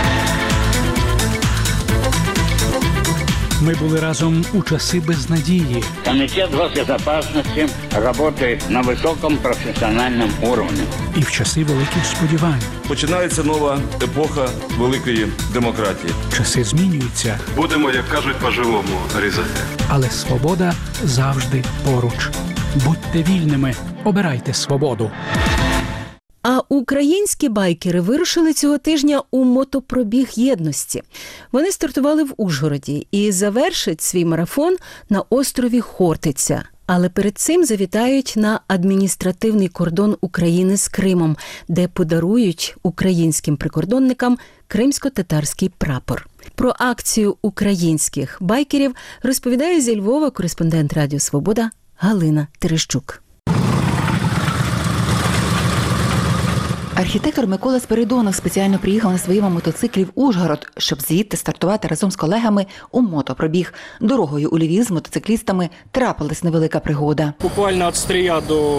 Ми були разом у часи безнадії. Комитет госбезопасности работает на высоком профессиональном уровне. І в часи великих сподівань. Починається нова епоха великої демократії. Часи змінюються. Будемо, як кажуть, по-живому різати. Але свобода завжди поруч. Будьте вільними, обирайте свободу. А українські байкери вирушили цього тижня у мотопробіг єдності. Вони стартували в Ужгороді і завершать свій марафон на острові Хортиця. Але перед цим завітають на адміністративний кордон України з Кримом, де подарують українським прикордонникам кримсько-татарський прапор. Про акцію українських байкерів розповідає зі Львова кореспондент Радіо Свобода Галина Терещук. Архітектор Микола Спиридонов спеціально приїхав на своєму мотоциклі в Ужгород, щоб звідти стартувати разом з колегами у мотопробіг. Дорогою у Львів з мотоциклістами трапилась невелика пригода. Буквально від Стрия до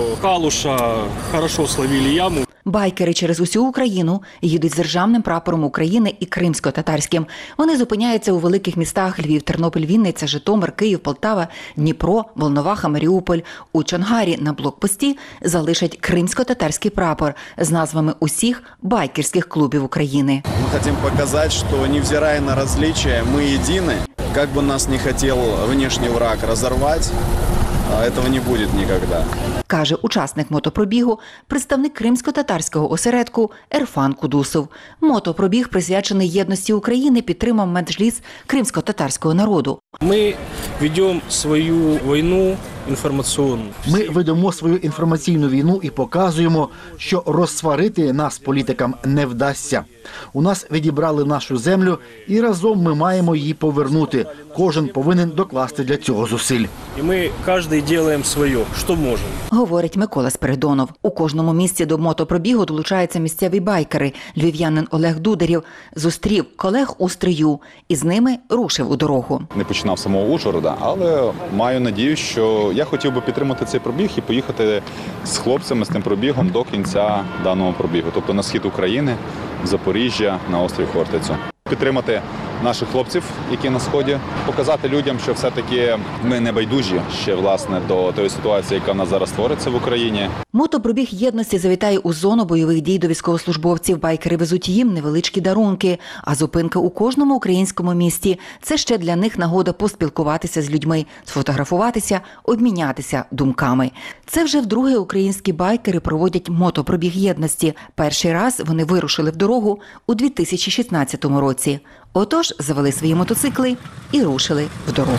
Калуша хорошо словили яму. Байкери через усю Україну їдуть з державним прапором України і кримсько-татарським. Вони зупиняються у великих містах Львів, Тернопіль, Вінниця, Житомир, Київ, Полтава, Дніпро, Волноваха, Маріуполь. У Чонгарі на блокпості залишать кримсько-татарський прапор з назвами усіх байкерських клубів України. Ми хочемо показати, що, невзирая на розличия, ми єдині. Як би нас не хотів внешній враг розірвати, цього не буде ніколи. Каже учасник мотопробігу, представник кримсько-татарського осередку Ерфан Кудусов. Мотопробіг, присвячений єдності України, підтримав меджліс кримсько-татарського народу. Ми ведемо свою війну інформаційну. Ми ведемо свою інформаційну війну і показуємо, що розсварити нас політикам не вдасться. У нас відібрали нашу землю і разом ми маємо її повернути. Кожен повинен докласти для цього зусиль. І ми кожен робимо своє, що можемо. Говорить Микола Спиридонов. У кожному місці до мотопробігу долучаються місцеві байкери. Львів'янин Олег Дударєв зустрів колег у Стрию і з ними рушив у дорогу. Не починав з самого Ужгорода, але маю надію, що я хотів би підтримати цей пробіг і поїхати з хлопцями з тим пробігом до кінця даного пробігу. Тобто на схід України, в Запоріжжя, на острів Хортицю. Підтримати наших хлопців, які на сході, показати людям, що все-таки ми не байдужі ще, власне, до тої ситуації, яка в нас зараз твориться в Україні. Мотопробіг єдності завітає у зону бойових дій до військовослужбовців. Байкери везуть їм невеличкі дарунки, а зупинка у кожному українському місті – це ще для них нагода поспілкуватися з людьми, сфотографуватися, обмінятися думками. Це вже вдруге українські байкери проводять мотопробіг єдності. Перший раз вони вирушили в дорогу у дві тисячі шістнадцятому році. Отож, завели свої мотоцикли і рушили в дорогу.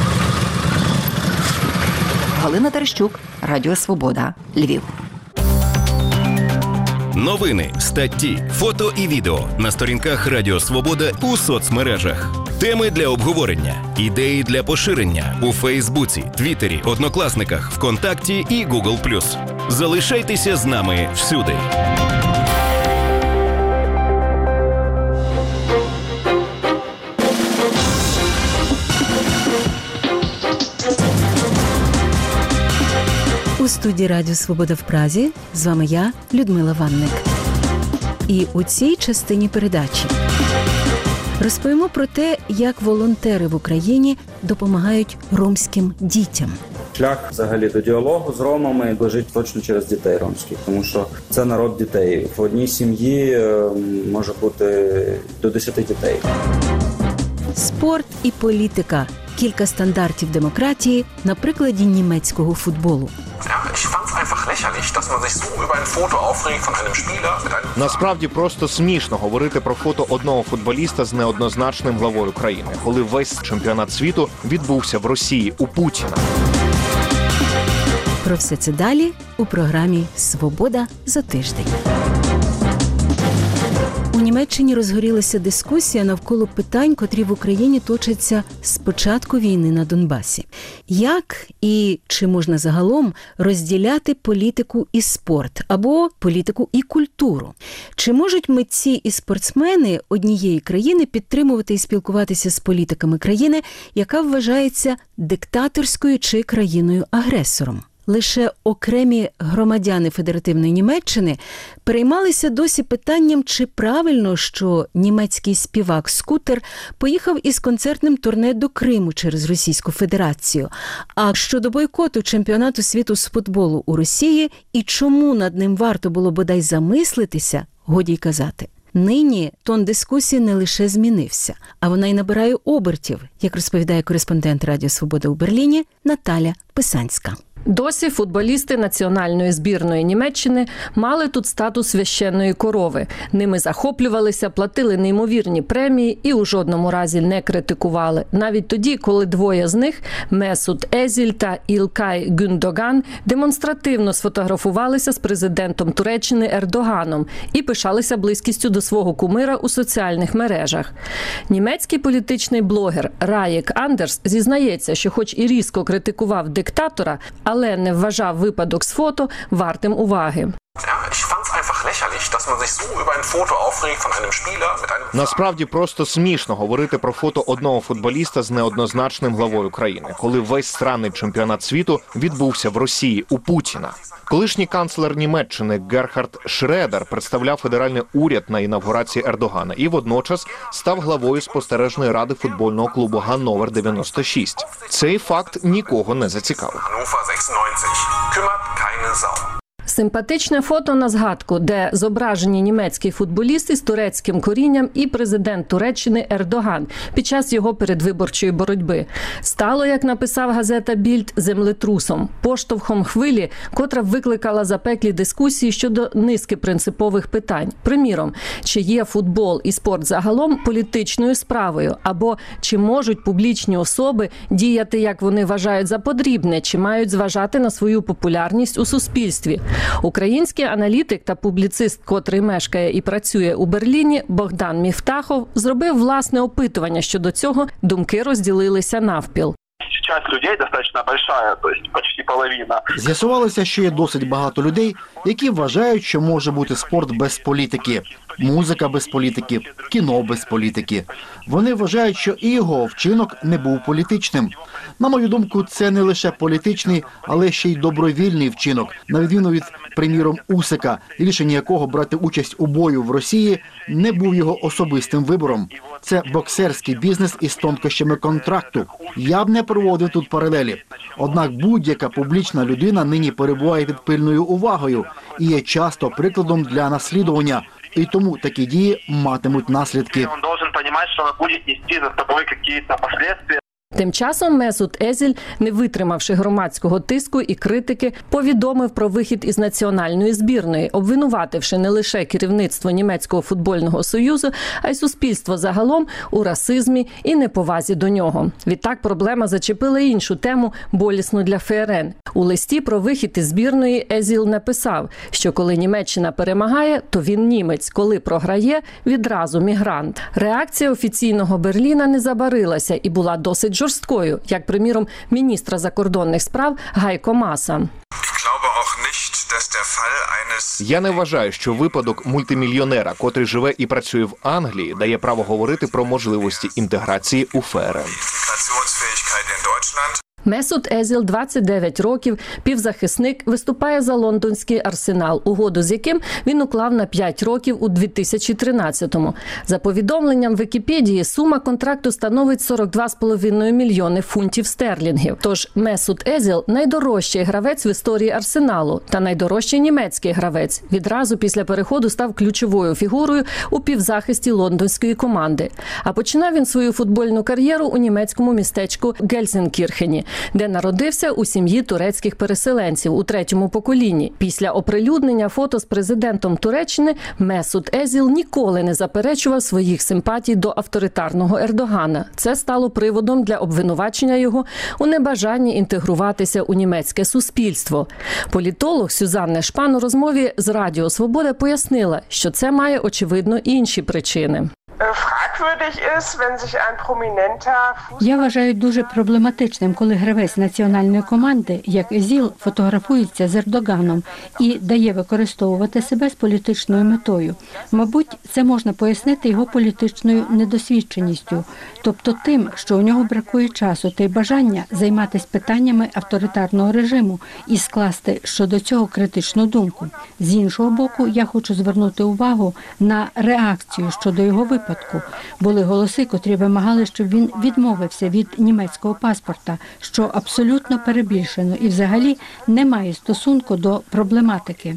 Галина Терещук, Радіо Свобода, Львів. Новини, статті, фото і відео на сторінках Радіо Свобода у соцмережах. Теми для обговорення, ідеї для поширення у Фейсбуці, Твіттері, Однокласниках, ВКонтакті і Гугл плюс. Залишайтеся з нами всюди. У студії Радіо Свобода в Празі з вами я, Людмила Ванник. І у цій частині передачі розповімо про те, як волонтери в Україні допомагають ромським дітям. Шлях взагалі до діалогу з ромами лежить точно через дітей ромських, тому що це народ дітей. В одній сім'ї може бути до десяти дітей. Спорт і політика. Кілька стандартів демократії на прикладі німецького футболу. Насправді просто смішно говорити про фото одного футболіста з неоднозначним главою країни, коли весь чемпіонат світу відбувся в Росії у Путіна. Про все це далі у програмі «Свобода за тиждень». У Німеччині розгорілася дискусія навколо питань, котрі в Україні точаться з початку війни на Донбасі. Як і чи можна загалом розділяти політику і спорт, або політику і культуру? Чи можуть митці і спортсмени однієї країни підтримувати і спілкуватися з політиками країни, яка вважається диктаторською чи країною-агресором? Лише окремі громадяни Федеративної Німеччини переймалися досі питанням, чи правильно, що німецький співак Скутер поїхав із концертним турне до Криму через Російську Федерацію. А щодо бойкоту чемпіонату світу з футболу у Росії і чому над ним варто було бодай замислитися, годі й казати. Нині тон дискусії не лише змінився, а вона й набирає обертів, як розповідає кореспондент Радіо Свобода у Берліні Наталя Писанська. Досі футболісти національної збірної Німеччини мали тут статус священної корови. Ними захоплювалися, платили неймовірні премії і у жодному разі не критикували. Навіть тоді, коли двоє з них, Месут Езіль та Ілкай Гюндоган, демонстративно сфотографувалися з президентом Туреччини Ердоганом і пишалися близькістю до свого кумира у соціальних мережах. Німецький політичний блогер Раєк Андерс зізнається, що хоч і різко критикував диктатора, але не вважав випадок з фото вартим уваги. Насправді просто смішно говорити про фото одного футболіста з неоднозначним главою країни, коли весь странний чемпіонат світу відбувся в Росії у Путіна. Колишній канцлер Німеччини Герхард Шредер представляв федеральний уряд на інавгурації Ердогана і водночас став главою спостережної ради футбольного клубу Ганновер дев'яносто шість. Цей факт нікого не зацікавив. Симпатичне фото на згадку, де зображені німецький футболіст із турецьким корінням і президент Туреччини Ердоган під час його передвиборчої боротьби. Стало, як написав газета «Більд», землетрусом, поштовхом хвилі, котра викликала запеклі дискусії щодо низки принципових питань. Приміром, чи є футбол і спорт загалом політичною справою, або чи можуть публічні особи діяти, як вони вважають за потрібне, чи мають зважати на свою популярність у суспільстві. Український аналітик та публіцист, котрий мешкає і працює у Берліні, Богдан Міфтахов, зробив власне опитування щодо цього, думки розділилися навпіл. Часть людей достатньо большая, то есть почти половина. З'ясувалося, що є досить багато людей, які вважають, що може бути спорт без політики, музика без політики, кіно без політики. Вони вважають, що і його вчинок не був політичним. На мою думку, це не лише політичний, але ще й добровільний вчинок, на відміну від, приміром, Усика, рішення якого брати участь у бою в Росії не був його особистим вибором. Це боксерський бізнес із тонкощами контракту. Я б не проводив тут паралелі. Однак будь-яка публічна людина нині перебуває під пильною увагою і є часто прикладом для наслідування. І тому такі дії матимуть наслідки. Він має розуміти, що він буде нести за собою якісь наслідки. Тим часом Месут Езіль, не витримавши громадського тиску і критики, повідомив про вихід із національної збірної, обвинувативши не лише керівництво Німецького футбольного союзу, а й суспільство загалом у расизмі і неповазі до нього. Відтак проблема зачепила іншу тему, болісну для ФРН. У листі про вихід із збірної Езіль написав, що коли Німеччина перемагає, то він німець, коли програє – відразу мігрант. Реакція офіційного Берліна не забарилася і була досить жорсткою, як, приміром, міністра закордонних справ Гайко Мааса. Я не вважаю, що випадок мультимільйонера, котрий живе і працює в Англії, дає право говорити про можливості інтеграції у ФРН. Месут Езіль, двадцять дев'ять років, півзахисник, виступає за лондонський Арсенал, угоду з яким він уклав на п'ять років у дві тисячі тринадцятому. За повідомленням Вікіпедії, сума контракту становить сорок два з половиною мільйони фунтів стерлінгів. Тож Месут Езіль – найдорожчий гравець в історії Арсеналу та найдорожчий німецький гравець. Відразу після переходу став ключовою фігурою у півзахисті лондонської команди. А починав він свою футбольну кар'єру у німецькому містечку Гельсенкірхені, де народився у сім'ї турецьких переселенців у третьому поколінні. Після оприлюднення фото з президентом Туреччини Месут Езіль ніколи не заперечував своїх симпатій до авторитарного Ердогана. Це стало приводом для обвинувачення його у небажанні інтегруватися у німецьке суспільство. Політолог Сюзанне Шпан у розмові з Радіо Свобода пояснила, що це має, очевидно, інші причини. Я вважаю дуже проблематичним, коли гравець національної команди, як Езіль, фотографується з Ердоганом і дає використовувати себе з політичною метою. Мабуть, це можна пояснити його політичною недосвідченістю, тобто тим, що у нього бракує часу та й бажання займатися питаннями авторитарного режиму і скласти щодо цього критичну думку. З іншого боку, я хочу звернути увагу на реакцію щодо його випадку. Були голоси, котрі вимагали, щоб він відмовився від німецького паспорта, що абсолютно перебільшено і взагалі не має стосунку до проблематики.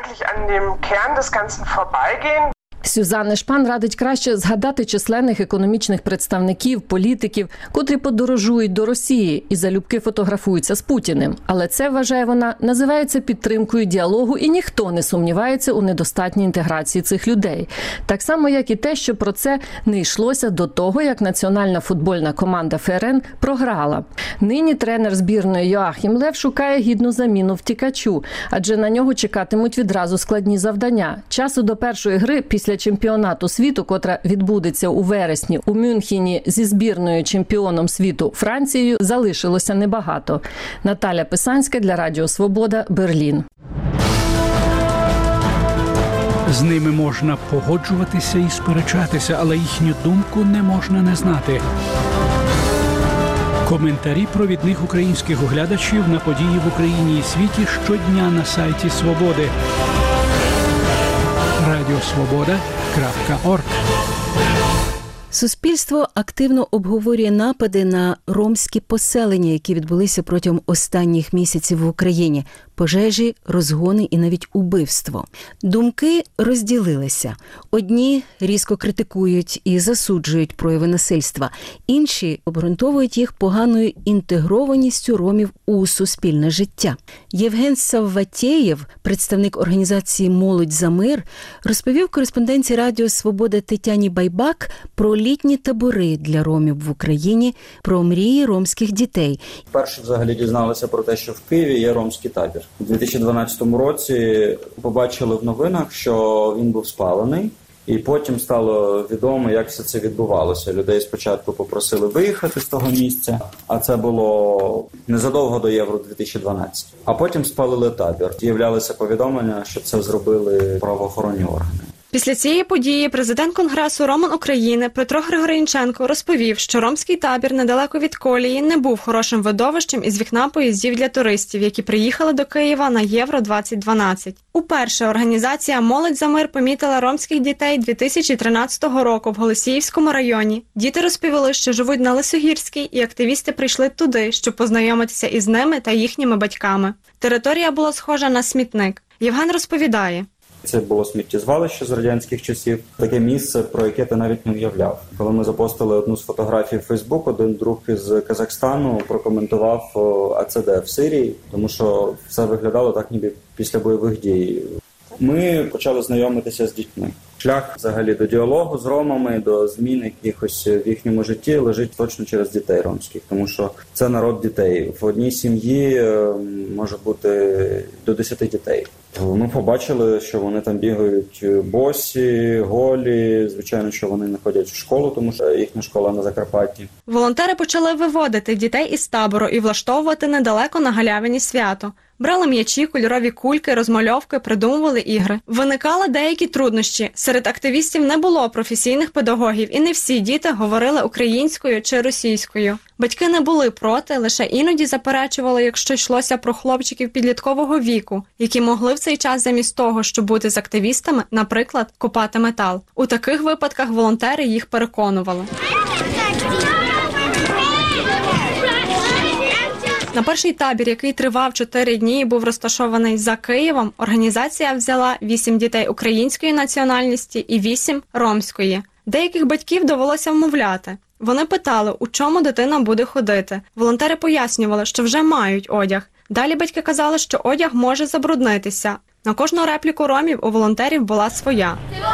Сюзанне Шпан радить краще згадати численних економічних представників, політиків, котрі подорожують до Росії і залюбки фотографуються з Путіним. Але це, вважає вона, називається підтримкою діалогу, і ніхто не сумнівається у недостатній інтеграції цих людей. Так само, як і те, що про це не йшлося до того, як національна футбольна команда ФРН програла. Нині тренер збірної Йоахім Лев шукає гідну заміну втікачу, адже на нього чекатимуть відразу складні завдання. Часу до першої гри після чемпіонату світу, котра відбудеться у вересні у Мюнхені зі збірною чемпіоном світу Францією, залишилося небагато. Наталя Писанська для Радіо Свобода, Берлін. З ними можна погоджуватися і сперечатися, але їхню думку не можна не знати. Коментарі провідних українських оглядачів на події в Україні і світі щодня на сайті Свободи. радіосвобода крапка орг. Суспільство активно обговорює напади на ромські поселення, які відбулися протягом останніх місяців в Україні. Пожежі, розгони і навіть убивство. Думки розділилися. Одні різко критикують і засуджують прояви насильства. Інші обґрунтовують їх поганою інтегрованістю ромів у суспільне життя. Євген Савватєєв, представник організації «Молодь за мир», розповів кореспонденції Радіо Свобода Тетяні Байбак про літні табори для ромів в Україні, про мрії ромських дітей. Перше взагалі дізналися про те, що в Києві є ромський табір. У дві тисячі дванадцятому році побачили в новинах, що він був спалений, і потім стало відомо, як все це відбувалося. Людей спочатку попросили виїхати з того місця, а це було незадовго до Євро дві тисячі дванадцятого. А потім спалили табір. З'являлися повідомлення, що це зробили правоохоронні органи. Після цієї події президент Конгресу Роман України Петро Григорінченко розповів, що ромський табір недалеко від колії не був хорошим видовищем із вікна поїздів для туристів, які приїхали до Києва на Євро двадцять дванадцять. Уперше організація «Молодь за мир» помітила ромських дітей дві тисячі тринадцятого року в Голосіївському районі. Діти розповіли, що живуть на Лисогірській, і активісти прийшли туди, щоб познайомитися із ними та їхніми батьками. Територія була схожа на смітник. Євген розповідає. Це було сміттєзвалище з радянських часів. Таке місце, про яке ти навіть не уявляв. Коли ми запостили одну з фотографій в Фейсбук, один друг із Казахстану прокоментував, а це де, в Сирії, тому що все виглядало так, ніби після бойових дій. Ми почали знайомитися з дітьми. Шлях взагалі до діалогу з ромами, до змін якихось в їхньому житті лежить точно через дітей ромських, тому що це народ дітей. В одній сім'ї може бути до десяти дітей. Ми побачили, що вони там бігають босі, голі, звичайно, що вони не ходять в школу, тому що їхня школа на Закарпатті. Волонтери почали виводити дітей із табору і влаштовувати недалеко на галявині свято. Брали м'ячі, кольорові кульки, розмальовки, придумували ігри. Виникали деякі труднощі. Серед активістів не було професійних педагогів, і не всі діти говорили українською чи російською. Батьки не були проти, лише іноді заперечували, якщо йшлося про хлопчиків підліткового віку, які могли в цей час замість того, щоб бути з активістами, наприклад, копати метал. У таких випадках волонтери їх переконували. На перший табір, який тривав чотири дні і був розташований за Києвом, організація взяла вісім дітей української національності і вісім ромської. Деяких батьків довелося вмовляти. Вони питали, у чому дитина буде ходити. Волонтери пояснювали, що вже мають одяг. Далі батьки казали, що одяг може забруднитися. На кожну репліку ромів у волонтерів була своя.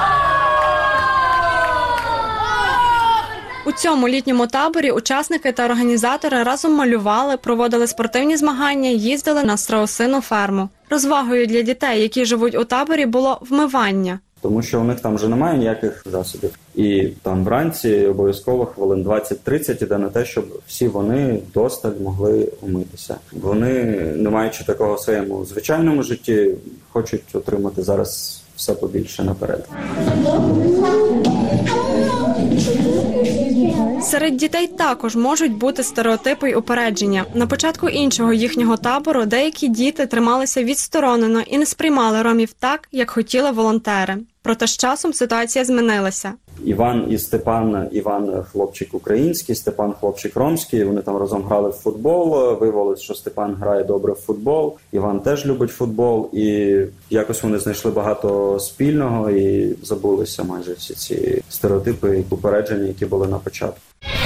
У цьому літньому таборі учасники та організатори разом малювали, проводили спортивні змагання, їздили на страусину ферму. Розвагою для дітей, які живуть у таборі, було вмивання. Тому що у них там вже немає ніяких засобів. І там вранці обов'язково хвилин двадцять-тридцять іде на те, щоб всі вони досталь могли умитися. Вони, не маючи такого в своєму звичайному житті, хочуть отримати зараз все побільше наперед. Серед дітей також можуть бути стереотипи й упередження. На початку іншого їхнього табору деякі діти трималися відсторонено і не сприймали ромів так, як хотіли волонтери. Проте з часом ситуація змінилася. Іван і Степан, Іван хлопчик український, Степан хлопчик ромський, вони там разом грали в футбол, виявилось, що Степан грає добре в футбол, Іван теж любить футбол, і якось вони знайшли багато спільного і забулися майже всі ці стереотипи і упередження, які були на початку.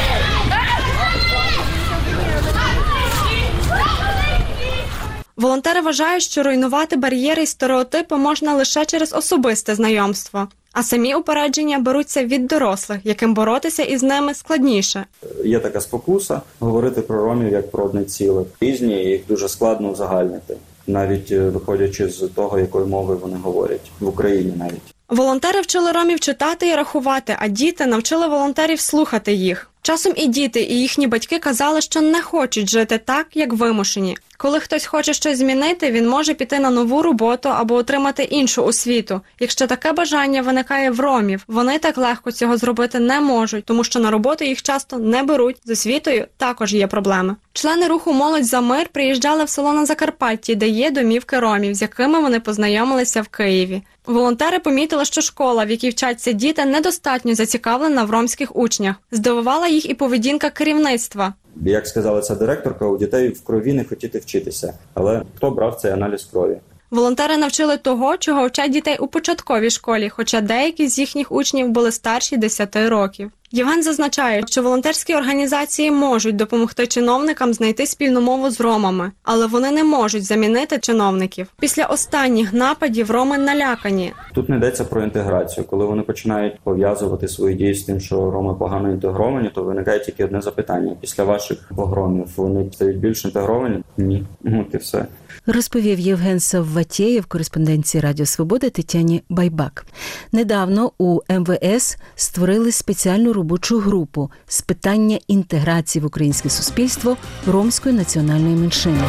Волонтери вважають, що руйнувати бар'єри і стереотипи можна лише через особисте знайомство. А самі упередження беруться від дорослих, яким боротися із ними складніше. Є така спокуса говорити про ромів як про одне ціле. Різні, їх дуже складно узагальнити, навіть виходячи з того, якою мовою вони говорять, в Україні навіть. Волонтери вчили ромів читати і рахувати, а діти навчили волонтерів слухати їх. Часом і діти, і їхні батьки казали, що не хочуть жити так, як вимушені. Коли хтось хоче щось змінити, він може піти на нову роботу або отримати іншу освіту. Якщо таке бажання виникає в ромів, вони так легко цього зробити не можуть, тому що на роботу їх часто не беруть. З освітою також є проблеми. Члени руху «Молодь за мир» приїжджали в село на Закарпатті, де є домівки ромів, з якими вони познайомилися в Києві. Волонтери помітили, що школа, в якій вчаться діти, недостатньо зацікавлена в ромських учнях. Здивувала їх і поведінка керівництва. Як сказала ця директорка, у дітей в крові не хотіти вчитися. Але хто брав цей аналіз крові? Волонтери навчили того, чого вчать дітей у початковій школі, хоча деякі з їхніх учнів були старші десяти років. Євген зазначає, що волонтерські організації можуть допомогти чиновникам знайти спільну мову з ромами, але вони не можуть замінити чиновників. Після останніх нападів роми налякані. Тут не йдеться про інтеграцію. Коли вони починають пов'язувати свої дії з тим, що роми погано інтегровані, то виникає тільки одне запитання. Після ваших погромів вони стають більш інтегровані? Ні. От і все. Розповів Євген Савватєєв, кореспонденції Радіо Свобода Тетяні Байбак. Недавно у ем ве ес створили спеціальну робочу групу з питання інтеграції в українське суспільство ромської національної меншини.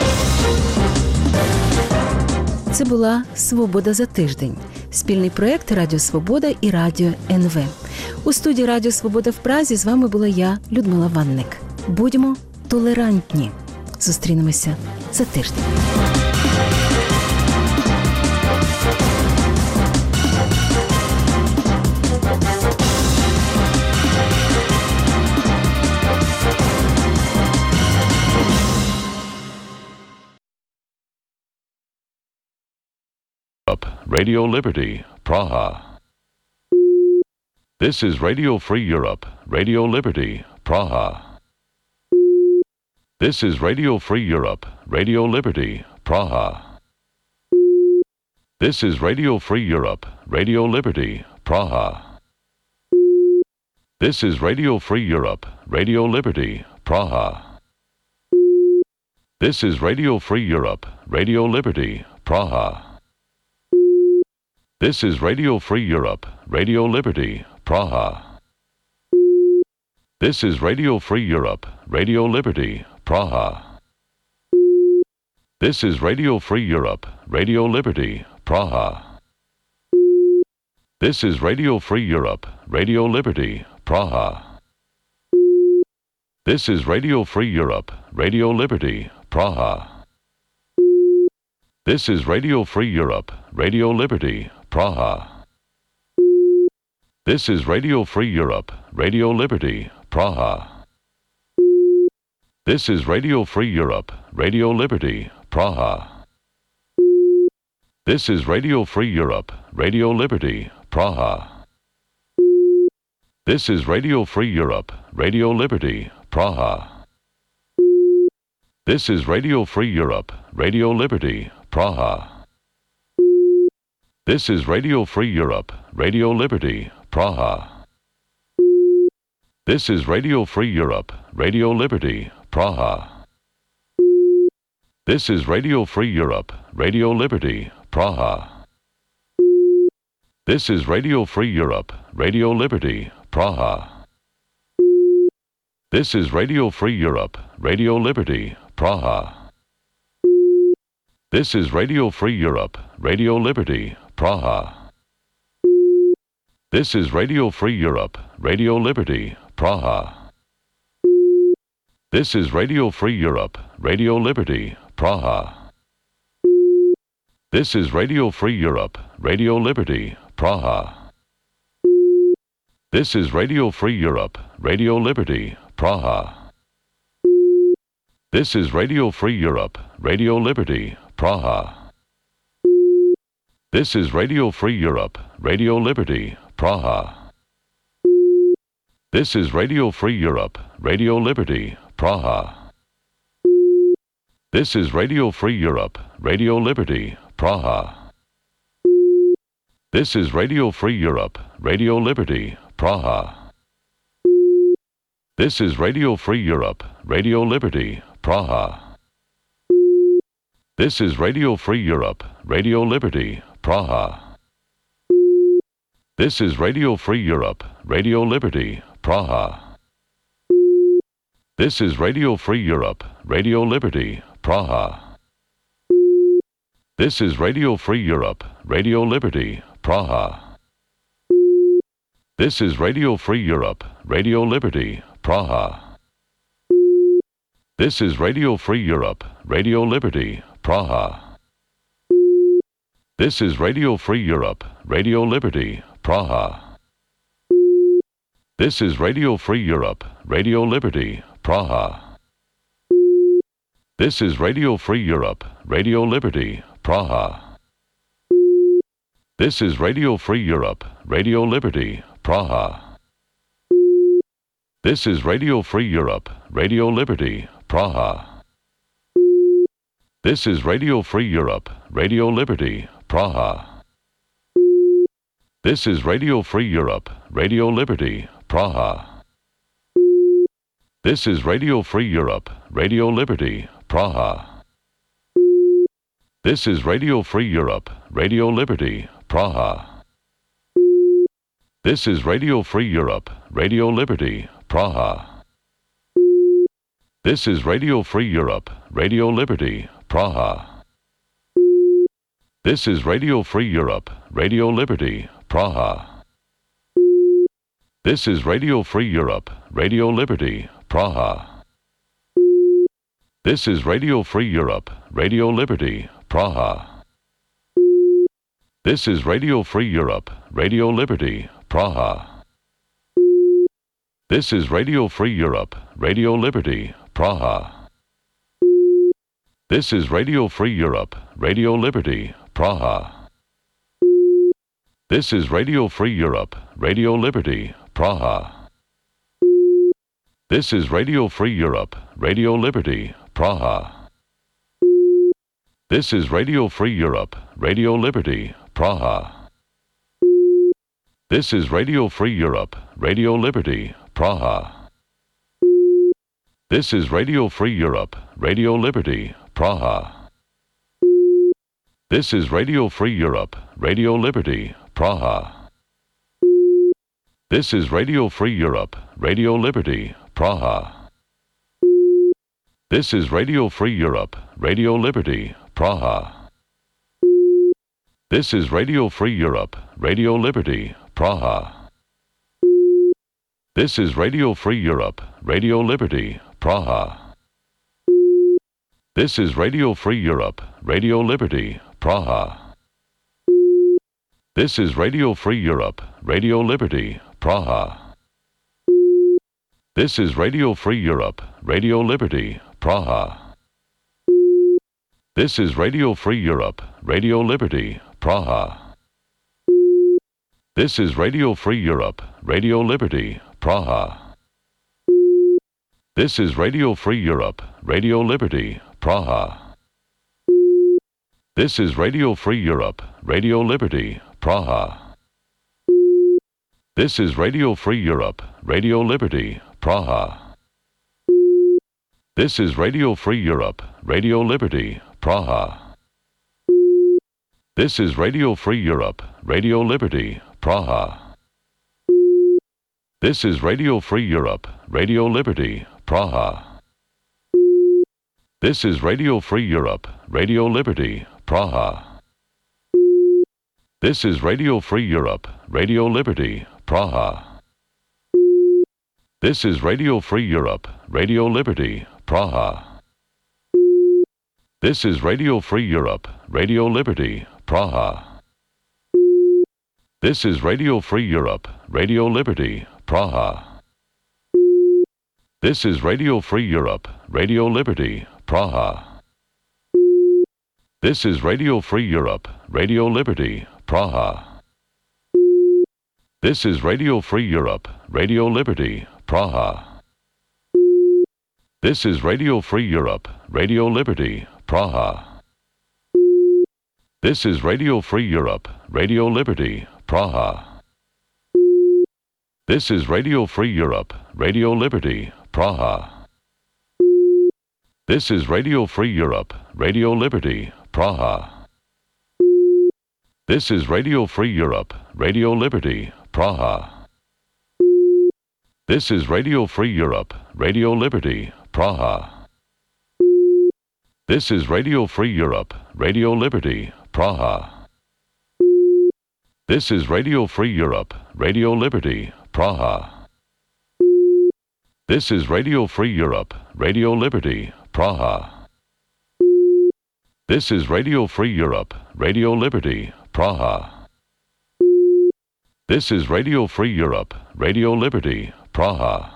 Це була «Свобода за тиждень» – спільний проєкт Радіо Свобода і Радіо ен ве. У студії Радіо Свобода в Празі з вами була я, Людмила Ванник. Будьмо толерантні. Зустрінемося за тиждень. Radio Liberty, Praha. This is Radio Free Europe, Radio Liberty, Praha. This is Radio Free Europe, Radio Liberty, Praha. This is Radio Free Europe, Radio Liberty, Praha. This is Radio Free Europe, Radio Liberty, Praha. This is Radio Free Europe, Radio Liberty, Praha. This is Radio Free Europe, Radio Liberty, Praha. This is Radio Free Europe, Radio Liberty, Praha. This is Radio Free Europe, Radio Liberty, Praha. This is Radio Free Europe, Radio Liberty, Praha. This is Radio Free Europe, Radio Liberty, Praha. This is Radio Free Europe, Radio Liberty, Praha. This is Radio Free Europe, Radio Liberty, Praha. This is Radio Free Europe, Radio Liberty, Praha. This is Radio Free Europe, Radio Liberty, Praha. This is Radio Free Europe, Radio Liberty, Praha. This is Radio Free Europe, Radio Liberty, Praha. This is Radio Free Europe, Radio Liberty, Praha. This is Radio Free Europe, Radio Liberty, Praha. This is Radio Free Europe, Radio Liberty, Praha. This is Radio Free Europe, Radio Liberty, Praha. This is Radio Free Europe, Radio Liberty, Praha. This is Radio Free Europe, Radio Liberty, Praha. This is Radio Free Europe, Radio Liberty, Praha. This is Radio Free Europe, Radio Liberty, Praha. This is Radio Free Europe, Radio Liberty, Praha. This is Radio Free Europe, Radio Liberty, Praha. This is Radio Free Europe, Radio Liberty, Praha. This is Radio Free Europe, Radio Liberty, Praha. This is Radio Free Europe, Radio Liberty, Praha. This is Radio Free Europe, Radio Liberty, Praha. This is Radio Free Europe, Radio Liberty, Praha. This is Radio Free Europe, Radio Liberty, Praha. This is Radio Free Europe, Radio Liberty, Praha. This is Radio Free Europe, Radio Liberty, Praha. This is Radio Free Europe, Radio Liberty, Praha. This is Radio Free Europe, Radio Liberty, Praha. This is Radio Free Europe, Radio Liberty, Praha. This is Radio Free Europe, Radio Liberty, Praha. This is Radio Free Europe, Radio Liberty, Praha. This is Radio Free Europe, Radio Liberty, Praha. This is Radio Free Europe, Radio Liberty, Praha. This is Radio Free Europe, Radio Liberty, Praha. This is Radio Free Europe, Radio Liberty, Praha. This is Radio Free Europe, Radio Liberty, Praha. This is Radio Free Europe, Radio Liberty, Praha. This is Radio Free Europe, Radio Liberty, Praha. This is Radio Free Europe, Radio Liberty, Praha. This is Radio Free Europe, Radio Liberty, Praha. This is Radio Free Europe, Radio Liberty, Praha. This is Radio Free Europe, Radio Liberty, Praha. This is Radio Free Europe, Radio Liberty, Praha. This is Radio Free Europe, Radio Liberty, Praha. This is Radio Free Europe, Radio Liberty, Praha. This is Radio Free Europe, Radio Liberty, Praha. This is Radio Free Europe, Radio Liberty, Praha. This is Radio Free Europe, Radio Liberty, Praha. This is Radio Free Europe, Radio Liberty, Praha. This is Radio Free Europe, Radio Liberty, Praha. This is Radio Free Europe, Radio Liberty, Praha. This is Radio Free Europe, Radio Liberty, Praha. This is Radio Free Europe, Radio Liberty, Praha. This is Radio Free Europe, Radio Liberty, Praha. This is Radio Free Europe, Radio Liberty, Praha. This is Radio Free Europe, Radio Liberty, Praha. This is Radio Free Europe, Radio Liberty, Praha. This is Radio Free Europe, Radio Liberty, Praha. This is Radio Free Europe, Radio Liberty, Praha. This is Radio Free Europe, Radio Liberty, Praha. This is Radio Free Europe, Radio Liberty, Praha. This is Radio Free Europe, Radio Liberty, Praha. This is Radio Free Europe, Radio Liberty, Praha. This is Radio Free Europe, Radio Liberty, Praha. This is Radio Free Europe, Radio Liberty, Praha. This is Radio Free Europe, Radio Liberty, Praha. This is Radio Free Europe, Radio Liberty, Praha. This is Radio Free Europe, Radio Liberty, Praha. This is Radio Free Europe, Radio Liberty, Praha. This is Radio Free Europe, Radio Liberty, Praha. This is Radio Free Europe, Radio Liberty, Praha. This is Radio Free Europe, Radio Liberty, Praha. This is Radio Free Europe, Radio Liberty, Praha. This is Radio Free Europe, Radio Liberty, Praha. This is Radio Free Europe, Radio Liberty, Praha. This is Radio Free Europe, Radio Liberty, Praha. This is Radio Free Europe, Radio Liberty, Praha. This is Radio Free Europe, Radio Liberty, Praha. This is Radio Free Europe, Radio Liberty, Praha. This is Radio Free Europe, Radio Liberty, Praha. This is Radio Free Europe, Radio Liberty, Praha. This is Radio Free Europe, Radio Liberty, Praha. This is Radio Free Europe, Radio Liberty, Praha. This is Radio Free Europe, Radio Liberty, Praha. This is Radio Free Europe, Radio Liberty, Praha. This is Radio Free Europe, Radio Liberty, Praha. This is Radio Free Europe, Radio Liberty, Praha.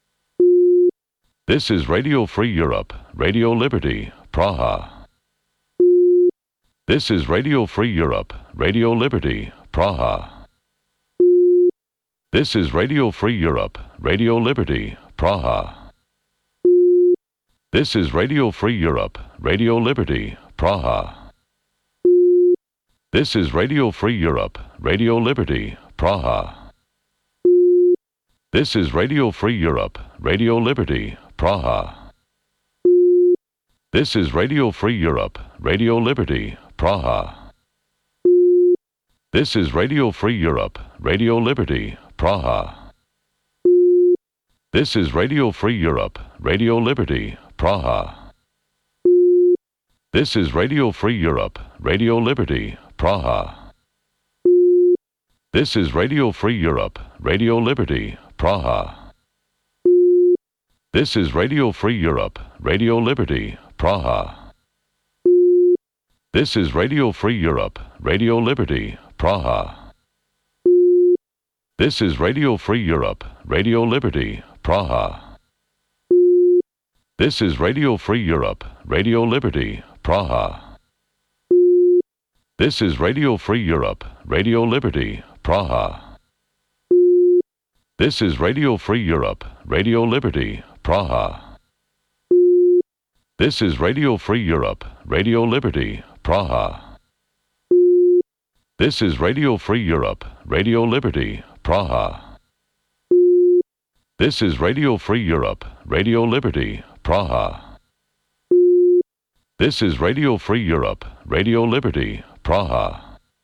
This is Radio Free Europe, Radio Liberty, Praha. This is Radio Free Europe, Radio Liberty, Praha. This is Radio Free Europe, Radio Liberty, Praha. This is Radio Free Europe, Radio Liberty, Praha. This is Radio Free Europe, Radio Liberty, Praha. This is Radio Free Europe, Radio Liberty, Praha. This is Radio Free Europe, Radio Liberty, Praha. This is Radio Free Europe, Radio Liberty, Praha. This is Radio Free Europe, Radio Liberty, Praha. This is Radio Free Europe, Radio Liberty, Praha. This is Radio Free Europe, Radio Liberty, Praha. This is Radio Free Europe, Radio Liberty, Praha. This is Radio Free Europe, Radio Liberty, Praha. This is Radio Free Europe, Radio Liberty, Praha. This is Radio Free Europe, Radio Liberty, Praha. This is Radio Free Europe, Radio Liberty, Praha. This is Radio Free Europe, Radio Liberty, Praha. This is Radio Free Europe, Radio Liberty, Praha. This is Radio Free Europe, Radio Liberty, Praha. This is Radio Free Europe, Radio Liberty, Praha. This is Radio Free Europe, Radio Liberty, Praha.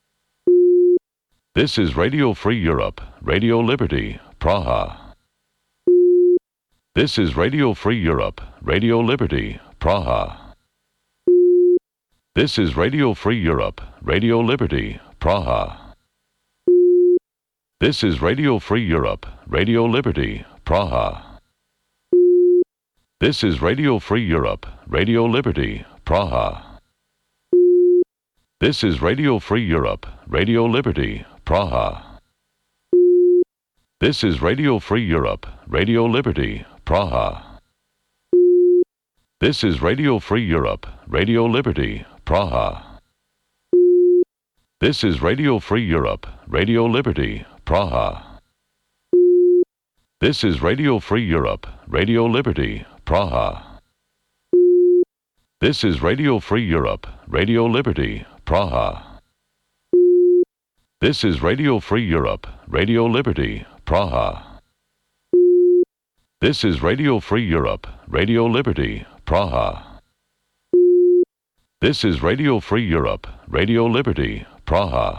This is Radio Free Europe, Radio Liberty, Praha. This is Radio Free Europe, Radio Liberty, Praha. This is Radio Free Europe, Radio Liberty, Praha. This is Radio Free Europe, Radio Liberty, Praha. This is Radio Free Europe, Radio Liberty, Praha. This is Radio Free Europe, Radio Liberty, Praha. This is Radio Free Europe, Radio Liberty, Praha. This is Radio Free Europe, Radio Liberty, Praha. This is Radio Free Europe, Radio Liberty, Praha. This is Radio Free Europe, Radio Liberty, Praha. This is Radio Free Europe, Radio Liberty, Praha. This is Radio Free Europe, Radio Liberty, Praha. This is Radio Free Europe, Radio Liberty, Praha. This is Radio Free Europe, Radio Liberty, Praha.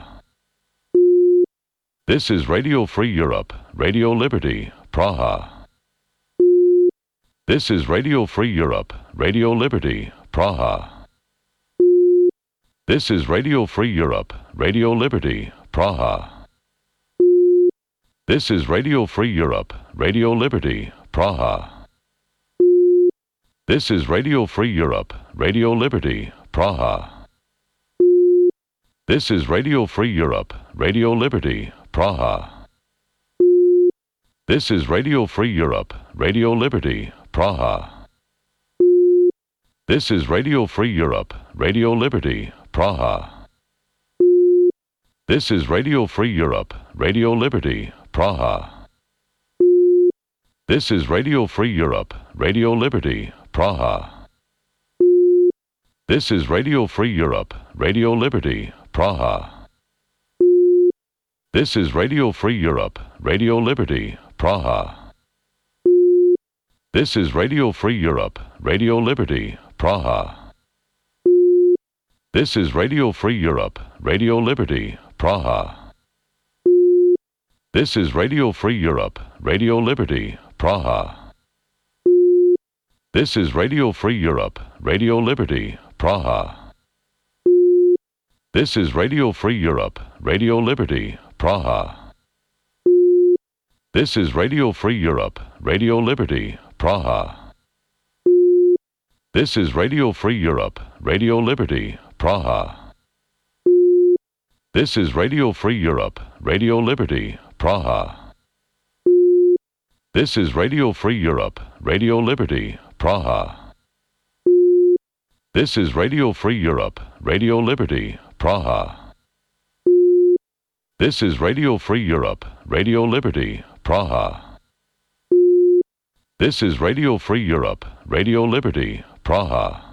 This is Radio Free Europe, Radio Liberty, Praha. This is Radio Free Europe, Radio Liberty, Praha. This is Radio Free Europe, Radio Liberty, Praha. This is Radio Free Europe, Radio Liberty, Praha. This is Radio Free Europe, Radio Liberty, Praha. This is Radio Free Europe, Radio Liberty, Praha. This is Radio Free Europe, Radio Liberty, Praha. This is Radio Free Europe, Radio Liberty, Praha. This is Radio Free Europe, Radio Liberty, Praha. This is Radio Free Europe, Radio Liberty, Praha. This is Radio Free Europe, Radio Liberty, Praha. This is Radio Free Europe, Radio Liberty, Praha. This is Radio Free Europe, Radio Liberty, Praha. This is Radio Free Europe, Radio Liberty, Praha. This is Radio Free Europe, Radio Liberty, Praha. This is Radio Free Europe, Radio Liberty, Praha. This is Radio Free Europe, Radio Liberty, Praha. This is Radio Free Europe, Radio Liberty, Praha. This is Radio Free Europe, Radio Liberty, Praha. This is Radio Free Europe, Radio Liberty, Praha. This is Radio Free Europe, Radio Liberty, Praha. This is Radio Free Europe, Radio Liberty, Praha. This is Radio Free Europe, Radio Liberty, Praha. This is Radio Free Europe, Radio Liberty, Praha.